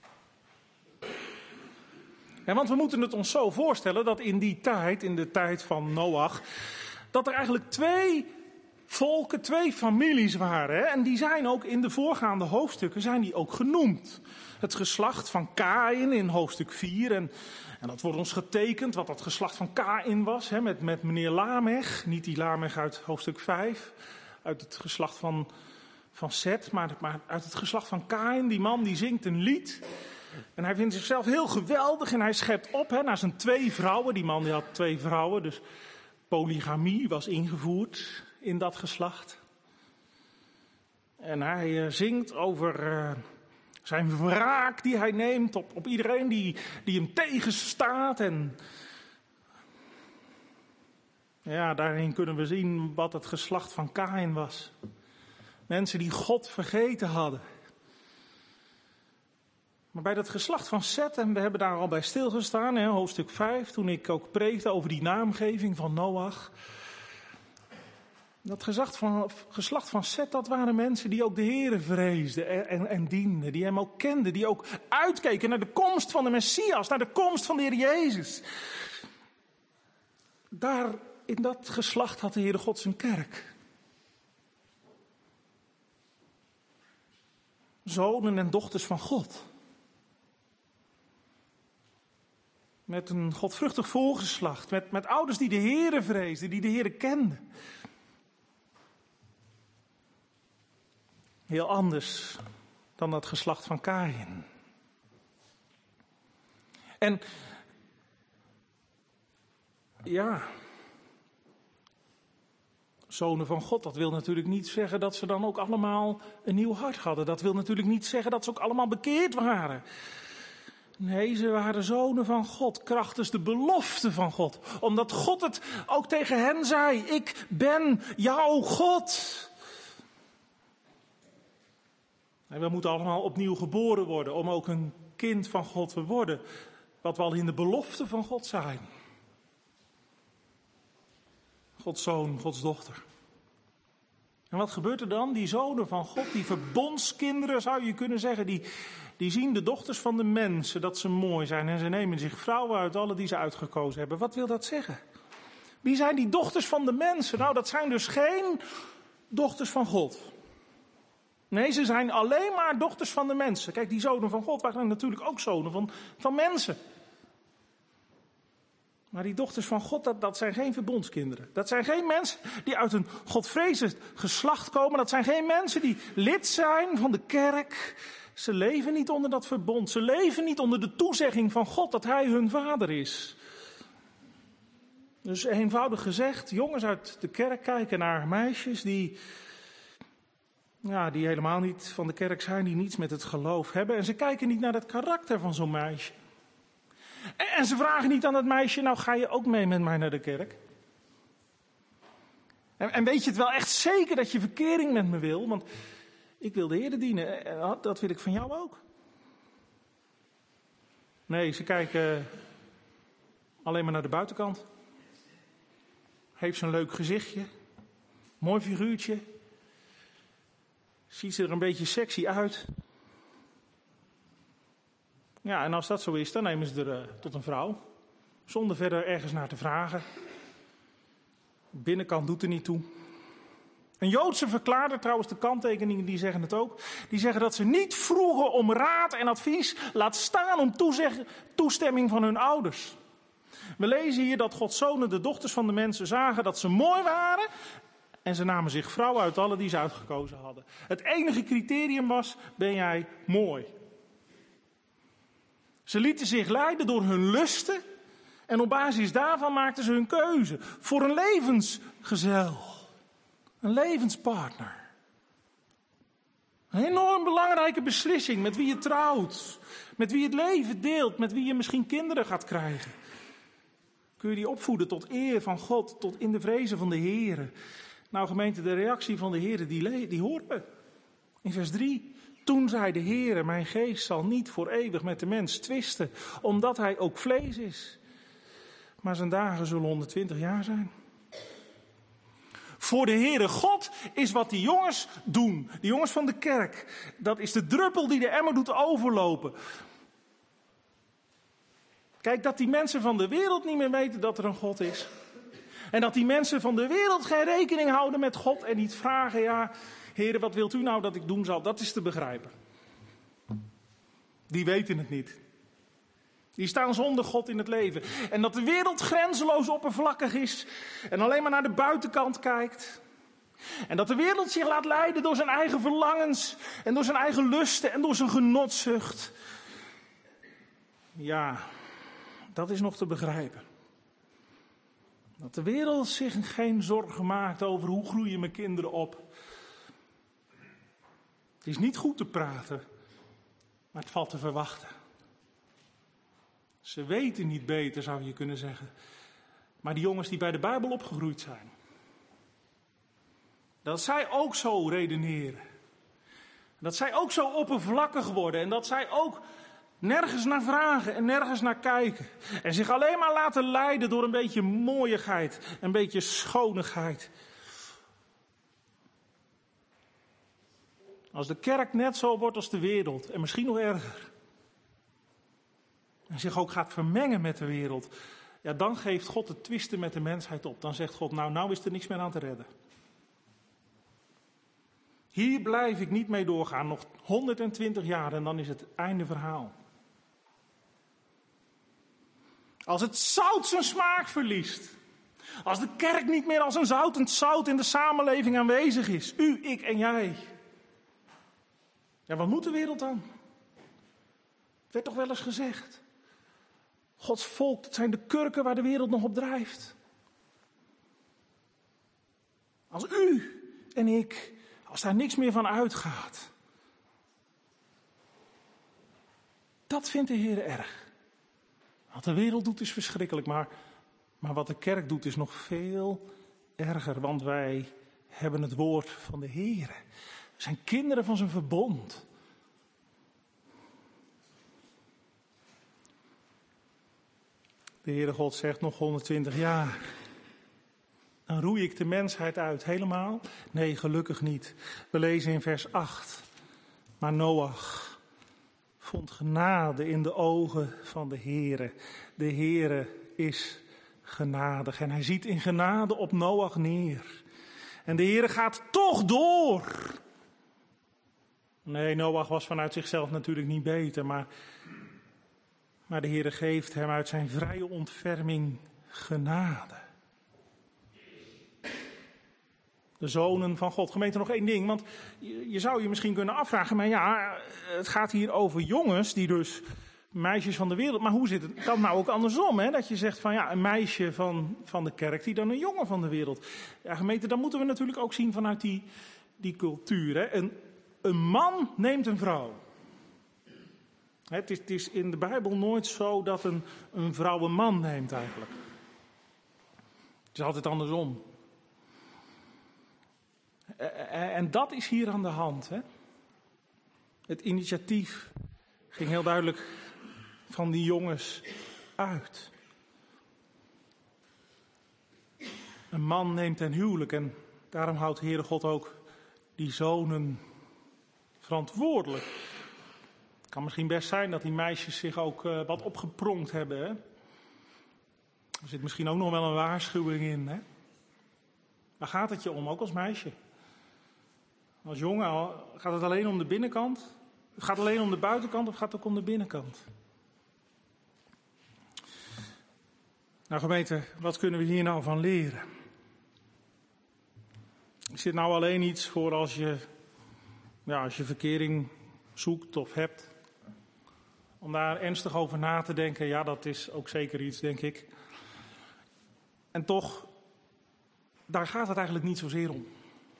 Ja, want we moeten het ons zo voorstellen dat in die tijd, in de tijd van Noach, dat er eigenlijk twee volken, twee families waren. Hè? En die zijn ook in de voorgaande hoofdstukken zijn die ook genoemd. Het geslacht van Kaïn in hoofdstuk 4. En dat wordt ons getekend wat dat geslacht van Kaïn was. Hè? Met meneer Lamech. Niet die Lamech uit hoofdstuk 5. Uit het geslacht van Seth. Maar uit het geslacht van Kaïn. Die man die zingt een lied. En hij vindt zichzelf heel geweldig. En hij schept op naar zijn 2 vrouwen. Die man die had 2 vrouwen. Dus polygamie was ingevoerd in dat geslacht. En hij zingt over zijn wraak die hij neemt op iedereen die hem tegenstaat. En ja, daarin kunnen we zien wat het geslacht van Kaïn was. Mensen die God vergeten hadden. Maar bij dat geslacht van Seth, en we hebben daar al bij stilgestaan, hè, hoofdstuk 5, toen ik ook preekte over die naamgeving van Noach. Dat geslacht van Seth, dat waren mensen die ook de Heere vreesden en dienden. Die hem ook kenden, die ook uitkeken naar de komst van de Messias, naar de komst van de Heer Jezus. Daar, in dat geslacht had de Heere God zijn kerk. Zonen en dochters van God. Met een godvruchtig voorgeslacht. Met ouders die de Heere vreesden, die de Heere kenden. Heel anders dan dat geslacht van Kaïn. En ja, zonen van God, dat wil natuurlijk niet zeggen dat ze dan ook allemaal een nieuw hart hadden. Dat wil natuurlijk niet zeggen dat ze ook allemaal bekeerd waren. Nee, ze waren zonen van God, krachtens de belofte van God. Omdat God het ook tegen hen zei, ik ben jouw God. En we moeten allemaal opnieuw geboren worden om ook een kind van God te worden. Wat we al in de belofte van God zijn. Gods zoon, Gods dochter. En wat gebeurt er dan? Die zonen van God, die verbondskinderen zou je kunnen zeggen, die zien de dochters van de mensen dat ze mooi zijn. En ze nemen zich vrouwen uit alle die ze uitgekozen hebben. Wat wil dat zeggen? Wie zijn die dochters van de mensen? Nou, dat zijn dus geen dochters van God. Nee, ze zijn alleen maar dochters van de mensen. Kijk, die zonen van God waren natuurlijk ook zonen van mensen. Maar die dochters van God, dat zijn geen verbondskinderen. Dat zijn geen mensen die uit een godvrezend geslacht komen. Dat zijn geen mensen die lid zijn van de kerk. Ze leven niet onder dat verbond. Ze leven niet onder de toezegging van God dat hij hun vader is. Dus eenvoudig gezegd, jongens uit de kerk kijken naar meisjes die helemaal niet van de kerk zijn, die niets met het geloof hebben. En ze kijken niet naar het karakter van zo'n meisje. En ze vragen niet aan dat meisje, nou ga je ook mee met mij naar de kerk? En weet je het wel echt zeker dat je verkering met me wil? Want ik wil de Heer dienen en dat wil ik van jou ook. Nee, ze kijken alleen maar naar de buitenkant. Heeft ze een leuk gezichtje, mooi figuurtje. Ziet ze er een beetje sexy uit. Ja, en als dat zo is, dan nemen ze er tot een vrouw. Zonder verder ergens naar te vragen. De binnenkant doet er niet toe. Een Joodse verklaarder, trouwens de kanttekeningen die zeggen het ook. Die zeggen dat ze niet vroegen om raad en advies. Laat staan om toestemming van hun ouders. We lezen hier dat Gods zonen de dochters van de mensen zagen dat ze mooi waren. En ze namen zich vrouwen uit alle die ze uitgekozen hadden. Het enige criterium was, ben jij mooi? Ze lieten zich leiden door hun lusten. En op basis daarvan maakten ze hun keuze. Voor een levensgezel. Een levenspartner. Een enorm belangrijke beslissing. Met wie je trouwt. Met wie je het leven deelt. Met wie je misschien kinderen gaat krijgen. Kun je die opvoeden tot eer van God. Tot in de vrezen van de Heer. Nou gemeente, de reactie van de Heer die horen we. In vers 3. Toen zei de Heer, mijn geest zal niet voor eeuwig met de mens twisten. Omdat hij ook vlees is. Maar zijn dagen zullen 120 jaar zijn. Voor de Heere God is wat die jongens doen. Die jongens van de kerk. Dat is de druppel die de emmer doet overlopen. Kijk, dat die mensen van de wereld niet meer weten dat er een God is. En dat die mensen van de wereld geen rekening houden met God. En niet vragen, ja, Heere, wat wilt u nou dat ik doen zal? Dat is te begrijpen. Die weten het niet. Die staan zonder God in het leven. En dat de wereld grenzeloos oppervlakkig is. En alleen maar naar de buitenkant kijkt. En dat de wereld zich laat leiden door zijn eigen verlangens. En door zijn eigen lusten. En door zijn genotzucht. Ja, dat is nog te begrijpen. Dat de wereld zich geen zorgen maakt over hoe groeien mijn kinderen op. Het is niet goed te praten. Maar het valt te verwachten. Ze weten niet beter, zou je kunnen zeggen. Maar die jongens die bij de Bijbel opgegroeid zijn. Dat zij ook zo redeneren. Dat zij ook zo oppervlakkig worden. En dat zij ook nergens naar vragen en nergens naar kijken. En zich alleen maar laten leiden door een beetje mooiigheid. Een beetje schonigheid. Als de kerk net zo wordt als de wereld. En misschien nog erger. En zich ook gaat vermengen met de wereld. Ja, dan geeft God het twisten met de mensheid op. Dan zegt God, nou is er niks meer aan te redden. Hier blijf ik niet mee doorgaan. Nog 120 jaar en dan is het einde verhaal. Als het zout zijn smaak verliest. Als de kerk niet meer als een zoutend zout in de samenleving aanwezig is. U, ik en jij. Ja, wat moet de wereld dan? Het werd toch wel eens gezegd. Gods volk, dat zijn de kurken waar de wereld nog op drijft. Als u en ik, als daar niks meer van uitgaat. Dat vindt de Heer erg. Wat de wereld doet is verschrikkelijk, maar wat de kerk doet is nog veel erger. Want wij hebben het woord van de Heer. We zijn kinderen van zijn verbond. De Heere God zegt nog 120 jaar. En roei ik de mensheid uit helemaal? Nee, gelukkig niet. We lezen in vers 8. Maar Noach vond genade in de ogen van de Heere. De Heere is genadig en hij ziet in genade op Noach neer. En de Heere gaat toch door. Nee, Noach was vanuit zichzelf natuurlijk niet beter, maar de Heere geeft hem uit zijn vrije ontferming genade. De zonen van God. Gemeente, nog één ding, want je zou je misschien kunnen afvragen, maar ja, het gaat hier over jongens die dus meisjes van de wereld, maar hoe zit het dan nou ook andersom, hè? Dat je zegt van ja, een meisje van de kerk die dan een jongen van de wereld. Ja, gemeente, dan moeten we natuurlijk ook zien vanuit die cultuur, hè? Een man neemt een vrouw. Het is in de Bijbel nooit zo dat een vrouw een man neemt eigenlijk. Het is altijd andersom. En dat is hier aan de hand. Hè? Het initiatief ging heel duidelijk van die jongens uit. Een man neemt ten huwelijk en daarom houdt Heere God ook die zonen verantwoordelijk. Het kan misschien best zijn dat die meisjes zich ook wat opgepronkt hebben. Hè? Er zit misschien ook nog wel een waarschuwing in. Hè? Waar gaat het je om, ook als meisje? Als jongen, gaat het alleen om de binnenkant? Gaat het alleen om de buitenkant of gaat het ook om de binnenkant? Nou gemeente, wat kunnen we hier nou van leren? Is dit nou alleen iets voor als je verkering zoekt of hebt? Om daar ernstig over na te denken, ja, dat is ook zeker iets, denk ik. En toch, daar gaat het eigenlijk niet zozeer om.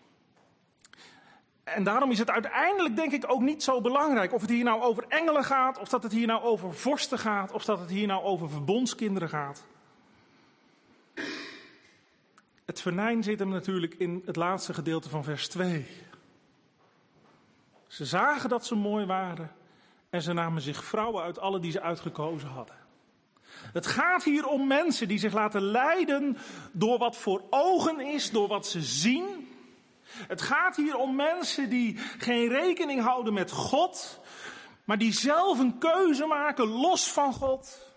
En daarom is het uiteindelijk, denk ik, ook niet zo belangrijk of het hier nou over engelen gaat, of dat het hier nou over vorsten gaat, of dat het hier nou over verbondskinderen gaat. Het venijn zit hem natuurlijk in het laatste gedeelte van vers 2. Ze zagen dat ze mooi waren en ze namen zich vrouwen uit alle die ze uitgekozen hadden. Het gaat hier om mensen die zich laten leiden door wat voor ogen is, door wat ze zien. Het gaat hier om mensen die geen rekening houden met God, maar die zelf een keuze maken los van God.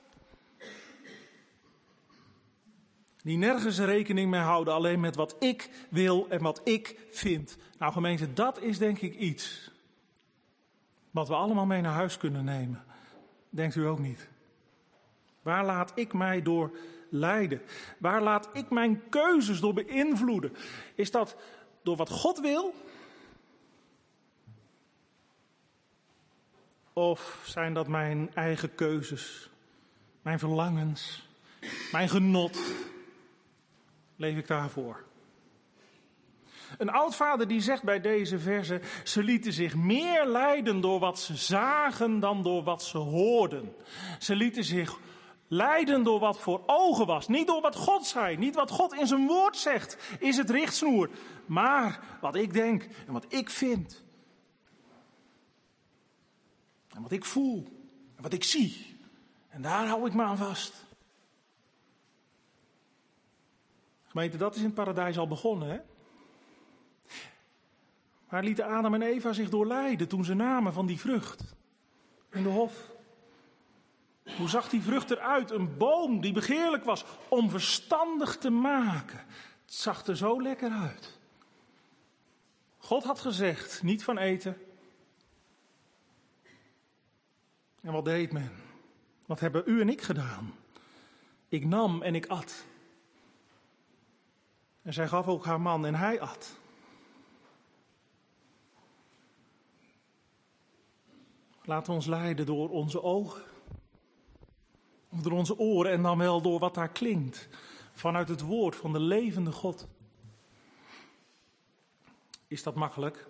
Die nergens rekening mee houden, alleen met wat ik wil en wat ik vind. Nou gemeente, dat is denk ik iets wat we allemaal mee naar huis kunnen nemen. Denkt u ook niet? Waar laat ik mij door leiden? Waar laat ik mijn keuzes door beïnvloeden? Is dat door wat God wil? Of zijn dat mijn eigen keuzes, mijn verlangens, mijn genot? Leef ik daarvoor? Een oudvader die zegt bij deze verse, ze lieten zich meer leiden door wat ze zagen dan door wat ze hoorden. Ze lieten zich leiden door wat voor ogen was. Niet door wat God zei, niet wat God in zijn woord zegt, is het richtsnoer. Maar wat ik denk en wat ik vind. En wat ik voel en wat ik zie. En daar hou ik me aan vast. Gemeente, dat is in het paradijs al begonnen, hè? Waar lieten Adam en Eva zich door leiden toen ze namen van die vrucht in de hof? Hoe zag die vrucht eruit? Een boom die begeerlijk was om verstandig te maken. Het zag er zo lekker uit. God had gezegd, niet van eten. En wat deed men? Wat hebben u en ik gedaan? Ik nam en ik at. En zij gaf ook haar man en hij at. Laten we ons leiden door onze ogen. Of door onze oren en dan wel door wat daar klinkt. Vanuit het woord van de levende God. Is dat makkelijk?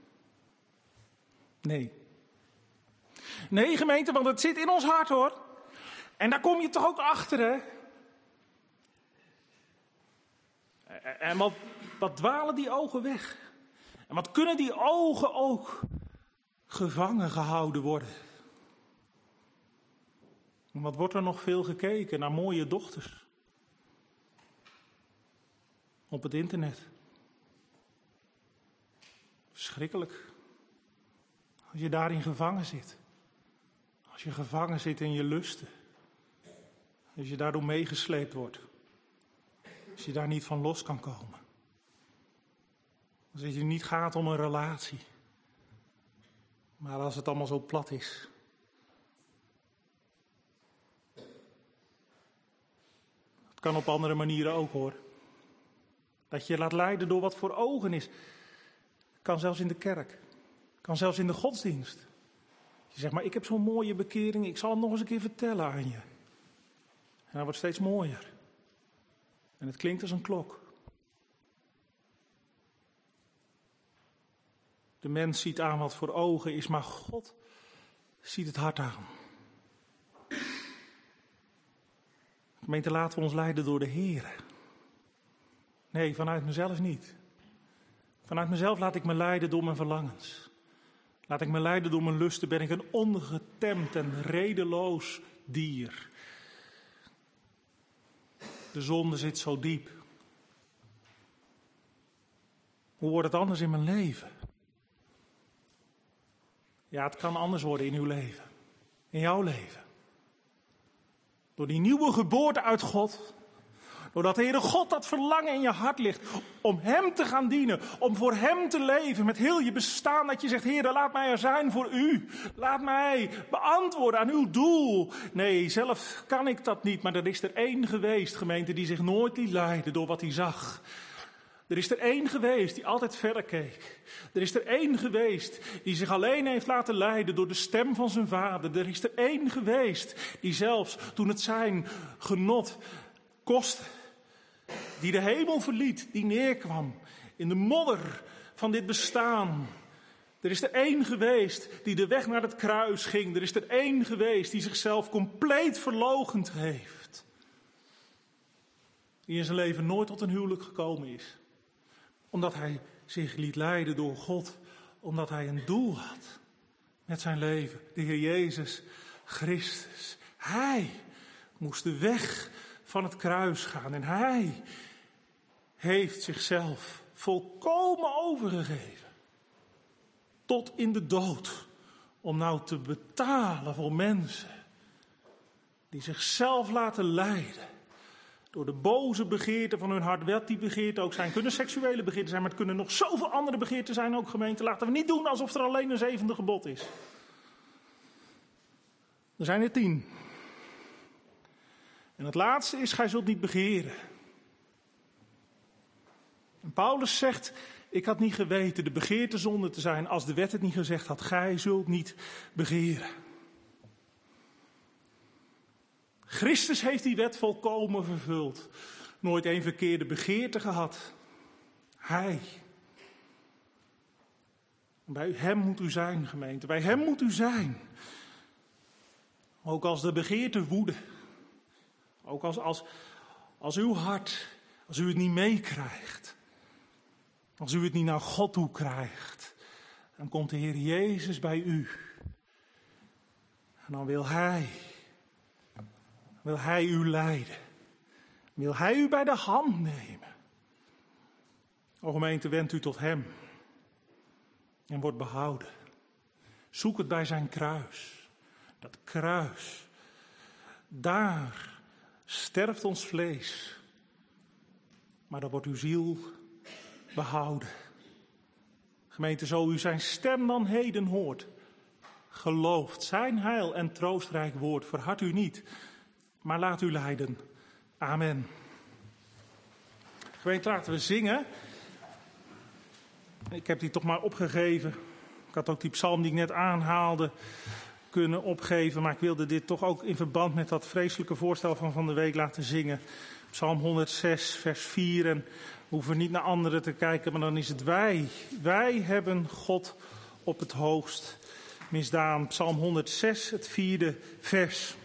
Nee. Nee, gemeente, want het zit in ons hart, hoor. En daar kom je toch ook achter, hè? En wat dwalen die ogen weg? En wat kunnen die ogen ook gevangen gehouden worden? En wat wordt er nog veel gekeken naar mooie dochters? op het internet. Verschrikkelijk. Als je daarin gevangen zit. Als je gevangen zit in je lusten. Als je daardoor meegesleept wordt. Als je daar niet van los kan komen. Als het je niet gaat om een relatie. Maar als het allemaal zo plat is. Het kan op andere manieren ook hoor. Dat je je laat leiden door wat voor ogen is. Kan zelfs in de kerk. Kan zelfs in de godsdienst. Je zegt, maar ik heb zo'n mooie bekering, ik zal hem nog eens een keer vertellen aan je. En hij wordt steeds mooier. En het klinkt als een klok. De mens ziet aan wat voor ogen is, maar God ziet het hart aan. Gemeente, laten we ons leiden door de Heer. Nee, vanuit mezelf niet. Vanuit mezelf laat ik me leiden door mijn verlangens. Laat ik me leiden door mijn lusten, ben ik een ongetemd en redeloos dier. De zonde zit zo diep. Hoe wordt het anders in mijn leven? Ja, het kan anders worden in uw leven. In jouw leven. Door die nieuwe geboorte uit God. Doordat de Heere God dat verlangen in je hart ligt. Om Hem te gaan dienen. Om voor Hem te leven. Met heel je bestaan. Dat je zegt, Heere, laat mij er zijn voor U. Laat mij beantwoorden aan uw doel. Nee, zelf kan ik dat niet. Maar er is er één geweest, gemeente, die zich nooit liet leiden door wat hij zag. Er is er één geweest die altijd verder keek. Er is er één geweest die zich alleen heeft laten leiden door de stem van zijn vader. Er is er één geweest die zelfs toen het zijn genot kost, die de hemel verliet, die neerkwam in de modder van dit bestaan. Er is er één geweest die de weg naar het kruis ging. Er is er één geweest die zichzelf compleet verloochend heeft. Die in zijn leven nooit tot een huwelijk gekomen is. Omdat hij zich liet leiden door God. Omdat hij een doel had met zijn leven. De Heer Jezus Christus. Hij moest de weg van het kruis gaan. En hij heeft zichzelf volkomen overgegeven. Tot in de dood. Om nou te betalen voor mensen. Die zichzelf laten leiden. Door de boze begeerten van hun hart, wat die begeerten ook zijn. Kunnen seksuele begeerten zijn, maar het kunnen nog zoveel andere begeerten zijn ook, gemeente. Laten we niet doen alsof er alleen een zevende gebod is. Er zijn er 10. En het laatste is, gij zult niet begeren. En Paulus zegt, ik had niet geweten de begeertezonde te zijn als de wet het niet gezegd had. Gij zult niet begeren. Christus heeft die wet volkomen vervuld. Nooit één verkeerde begeerte gehad. Hij. Bij hem moet u zijn, gemeente. Bij hem moet u zijn. Ook als de begeerte woede. Ook als uw hart, als u het niet meekrijgt. Als u het niet naar God toe krijgt. Dan komt de Heer Jezus bij u. En dan wil Hij u leiden. Wil Hij u bij de hand nemen. O gemeente, wend u tot Hem. En wordt behouden. Zoek het bij zijn kruis. Dat kruis. Daar sterft ons vlees. Maar dan wordt uw ziel behouden. Gemeente, zo u zijn stem dan heden hoort. Gelooft zijn heil en troostrijk woord. Verhard u niet. Maar laat u leiden. Amen. Gemeente, laten we zingen. Ik heb die toch maar opgegeven. Ik had ook die psalm die ik net aanhaalde kunnen opgeven. Maar ik wilde dit toch ook in verband met dat vreselijke voorstel van de week laten zingen. Psalm 106, vers 4. En we hoeven niet naar anderen te kijken, maar dan is het wij. Wij hebben God op het hoogst misdaan. Psalm 106, het 4e vers.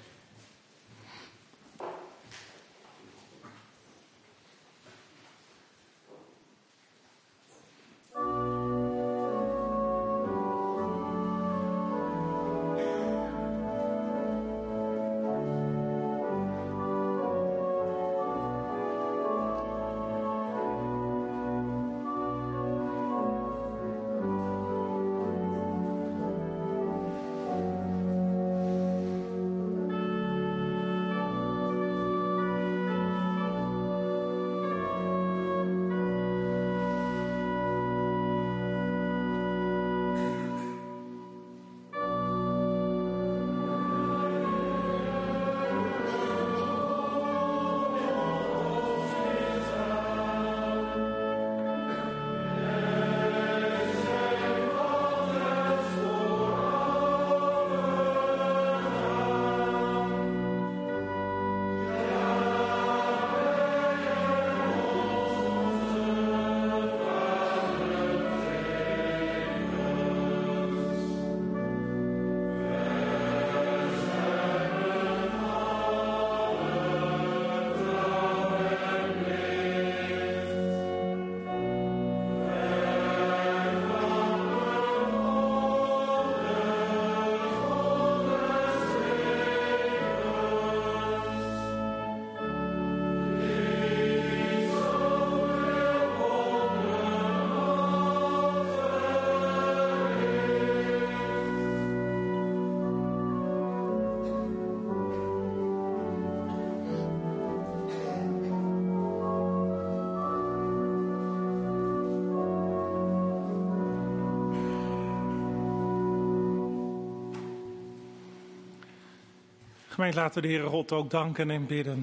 Gemeente, laten we de Heere God ook danken en bidden.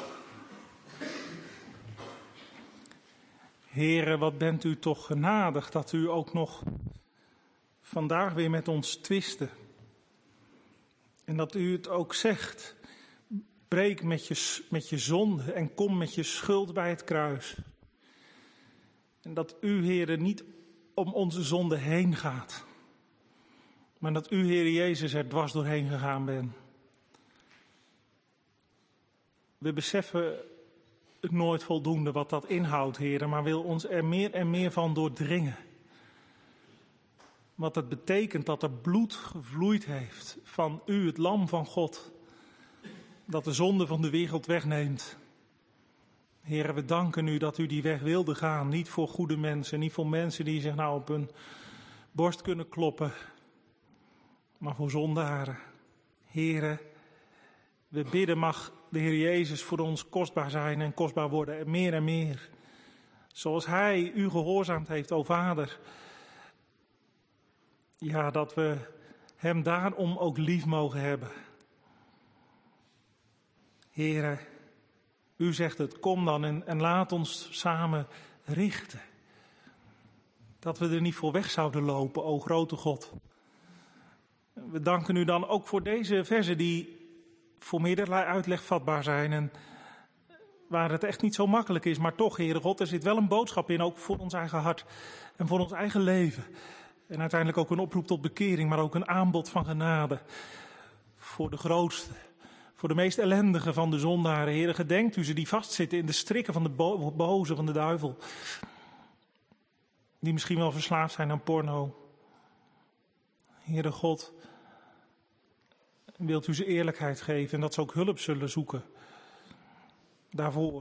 Heere, wat bent u toch genadig dat u ook nog vandaag weer met ons twiste. En dat u het ook zegt, breek met je zonde en kom met je schuld bij het kruis. En dat u, Heere, niet om onze zonde heen gaat, maar dat u, Heere Jezus, er dwars doorheen gegaan bent. We beseffen het nooit voldoende wat dat inhoudt, Heere, maar wil ons er meer en meer van doordringen. Wat het betekent dat er bloed gevloeid heeft van u, het lam van God, dat de zonde van de wereld wegneemt. Heere, we danken u dat u die weg wilde gaan, niet voor goede mensen, niet voor mensen die zich nou op hun borst kunnen kloppen, maar voor zondaren. Heere, we bidden, mag de Heer Jezus voor ons kostbaar zijn en kostbaar worden en meer en meer. Zoals Hij u gehoorzaamd heeft, o Vader. Ja, dat we Hem daarom ook lief mogen hebben. Heere, u zegt het, kom dan en laat ons samen richten. Dat we er niet voor weg zouden lopen, o grote God. We danken u dan ook voor deze verzen die voor meerderlei uitleg vatbaar zijn en waar het echt niet zo makkelijk is. Maar toch, Heere God, er zit wel een boodschap in, ook voor ons eigen hart en voor ons eigen leven. En uiteindelijk ook een oproep tot bekering, maar ook een aanbod van genade voor de grootste, voor de meest ellendige van de zondaren. Heere, gedenkt u ze die vastzitten in de strikken van de boze, van de duivel. Die misschien wel verslaafd zijn aan porno. Heere God, wilt u ze eerlijkheid geven en dat ze ook hulp zullen zoeken daarvoor.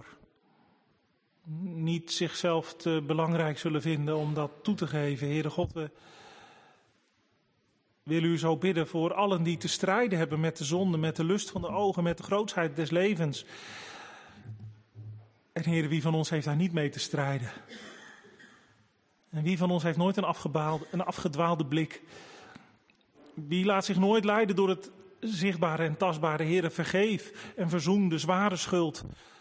Niet zichzelf te belangrijk zullen vinden om dat toe te geven. Heere God, we willen u zo bidden voor allen die te strijden hebben met de zonde, met de lust van de ogen, met de grootsheid des levens. En Heere, wie van ons heeft daar niet mee te strijden? En wie van ons heeft nooit een afgedwaalde blik? Wie laat zich nooit leiden door het zichtbare en tastbare? Heere, vergeef en verzoen de zware schuld.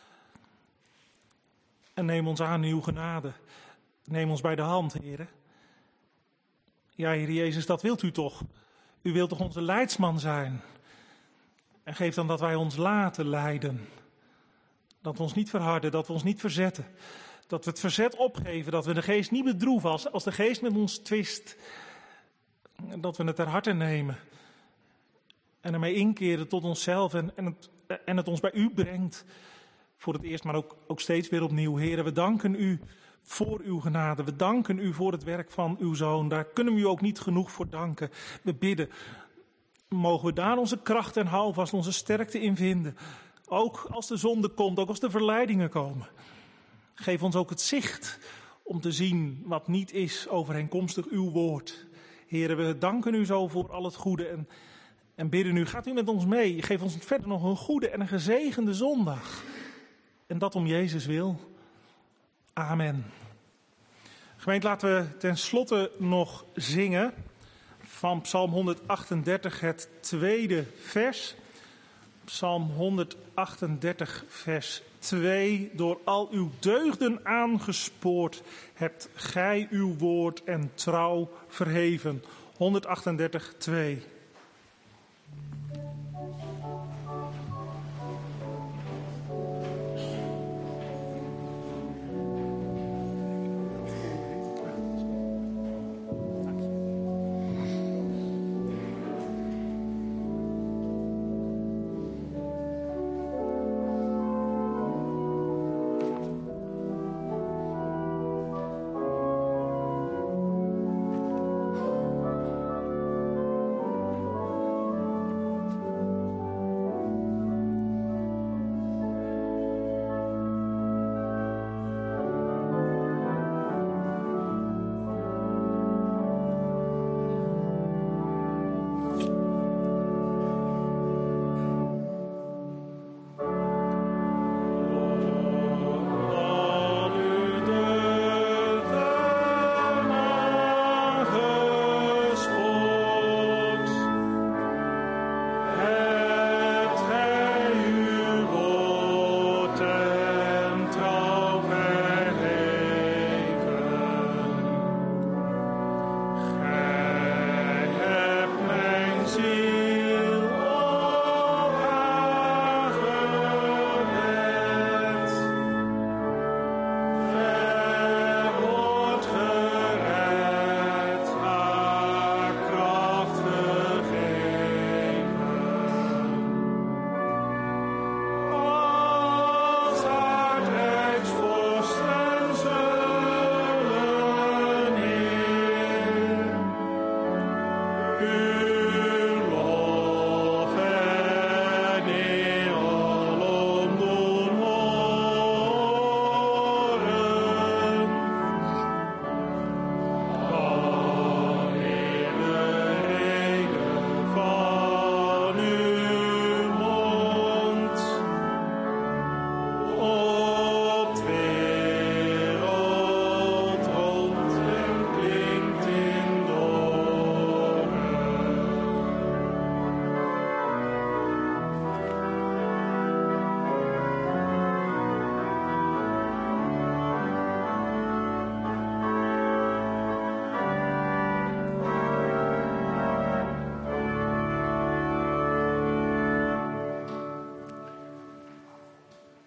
En neem ons aan in uw genade. Neem ons bij de hand, Heere. Ja, Heer Jezus, dat wilt u toch? U wilt toch onze leidsman zijn? En geef dan dat wij ons laten leiden. Dat we ons niet verharden, dat we ons niet verzetten. Dat we het verzet opgeven, dat we de geest niet bedroeven als de geest met ons twist. Dat we het ter harte nemen. En ermee inkeren tot onszelf en het ons bij u brengt. Voor het eerst, maar ook steeds weer opnieuw. Heere, we danken u voor uw genade. We danken u voor het werk van uw Zoon. Daar kunnen we u ook niet genoeg voor danken. We bidden, mogen we daar onze kracht en houvast, onze sterkte in vinden. Ook als de zonde komt, ook als de verleidingen komen. Geef ons ook het zicht om te zien wat niet is overeenkomstig uw woord. Heere, we danken u zo voor al het goede en bidden u, gaat u met ons mee. Geef ons verder nog een goede en een gezegende zondag. En dat om Jezus wil. Amen. Gemeente, laten we ten slotte nog zingen van Psalm 138, het tweede vers. Psalm 138, vers 2. Door al uw deugden aangespoord hebt gij uw woord en trouw verheven. 138, 2.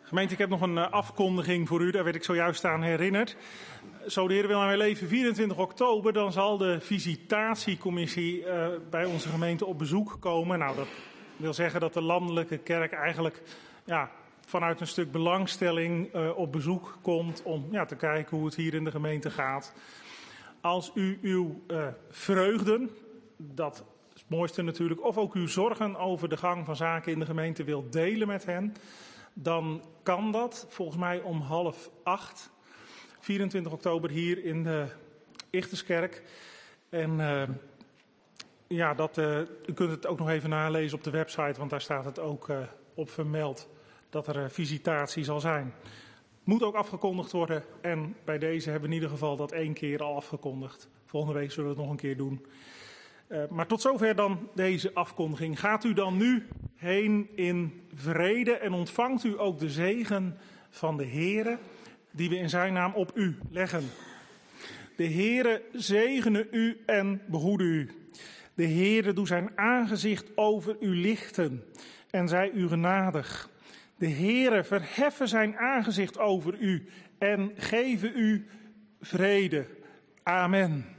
Gemeente, ik heb nog een afkondiging voor u, daar werd ik zojuist aan herinnerd. Zo de Heer wil aan mijn leven 24 oktober, dan zal de visitatiecommissie bij onze gemeente op bezoek komen. Nou, dat wil zeggen dat de landelijke kerk eigenlijk vanuit een stuk belangstelling op bezoek komt om te kijken hoe het hier in de gemeente gaat. Als u uw vreugden, dat is het mooiste natuurlijk, of ook uw zorgen over de gang van zaken in de gemeente wilt delen met hen, dan kan dat volgens mij om 7:30, 24 oktober hier in de Ichterskerk. En u kunt het ook nog even nalezen op de website, want daar staat het ook op vermeld dat er visitatie zal zijn. Moet ook afgekondigd worden en bij deze hebben we in ieder geval dat 1 keer al afgekondigd. Volgende week zullen we het nog een keer doen. Maar tot zover dan deze afkondiging. Gaat u dan nu heen in vrede en ontvangt u ook de zegen van de Heere, die we in zijn naam op u leggen. De Heere zegene u en behoede u. De Heere doe zijn aangezicht over u lichten en zij u genadig. De Heere verheffe zijn aangezicht over u en geven u vrede. Amen.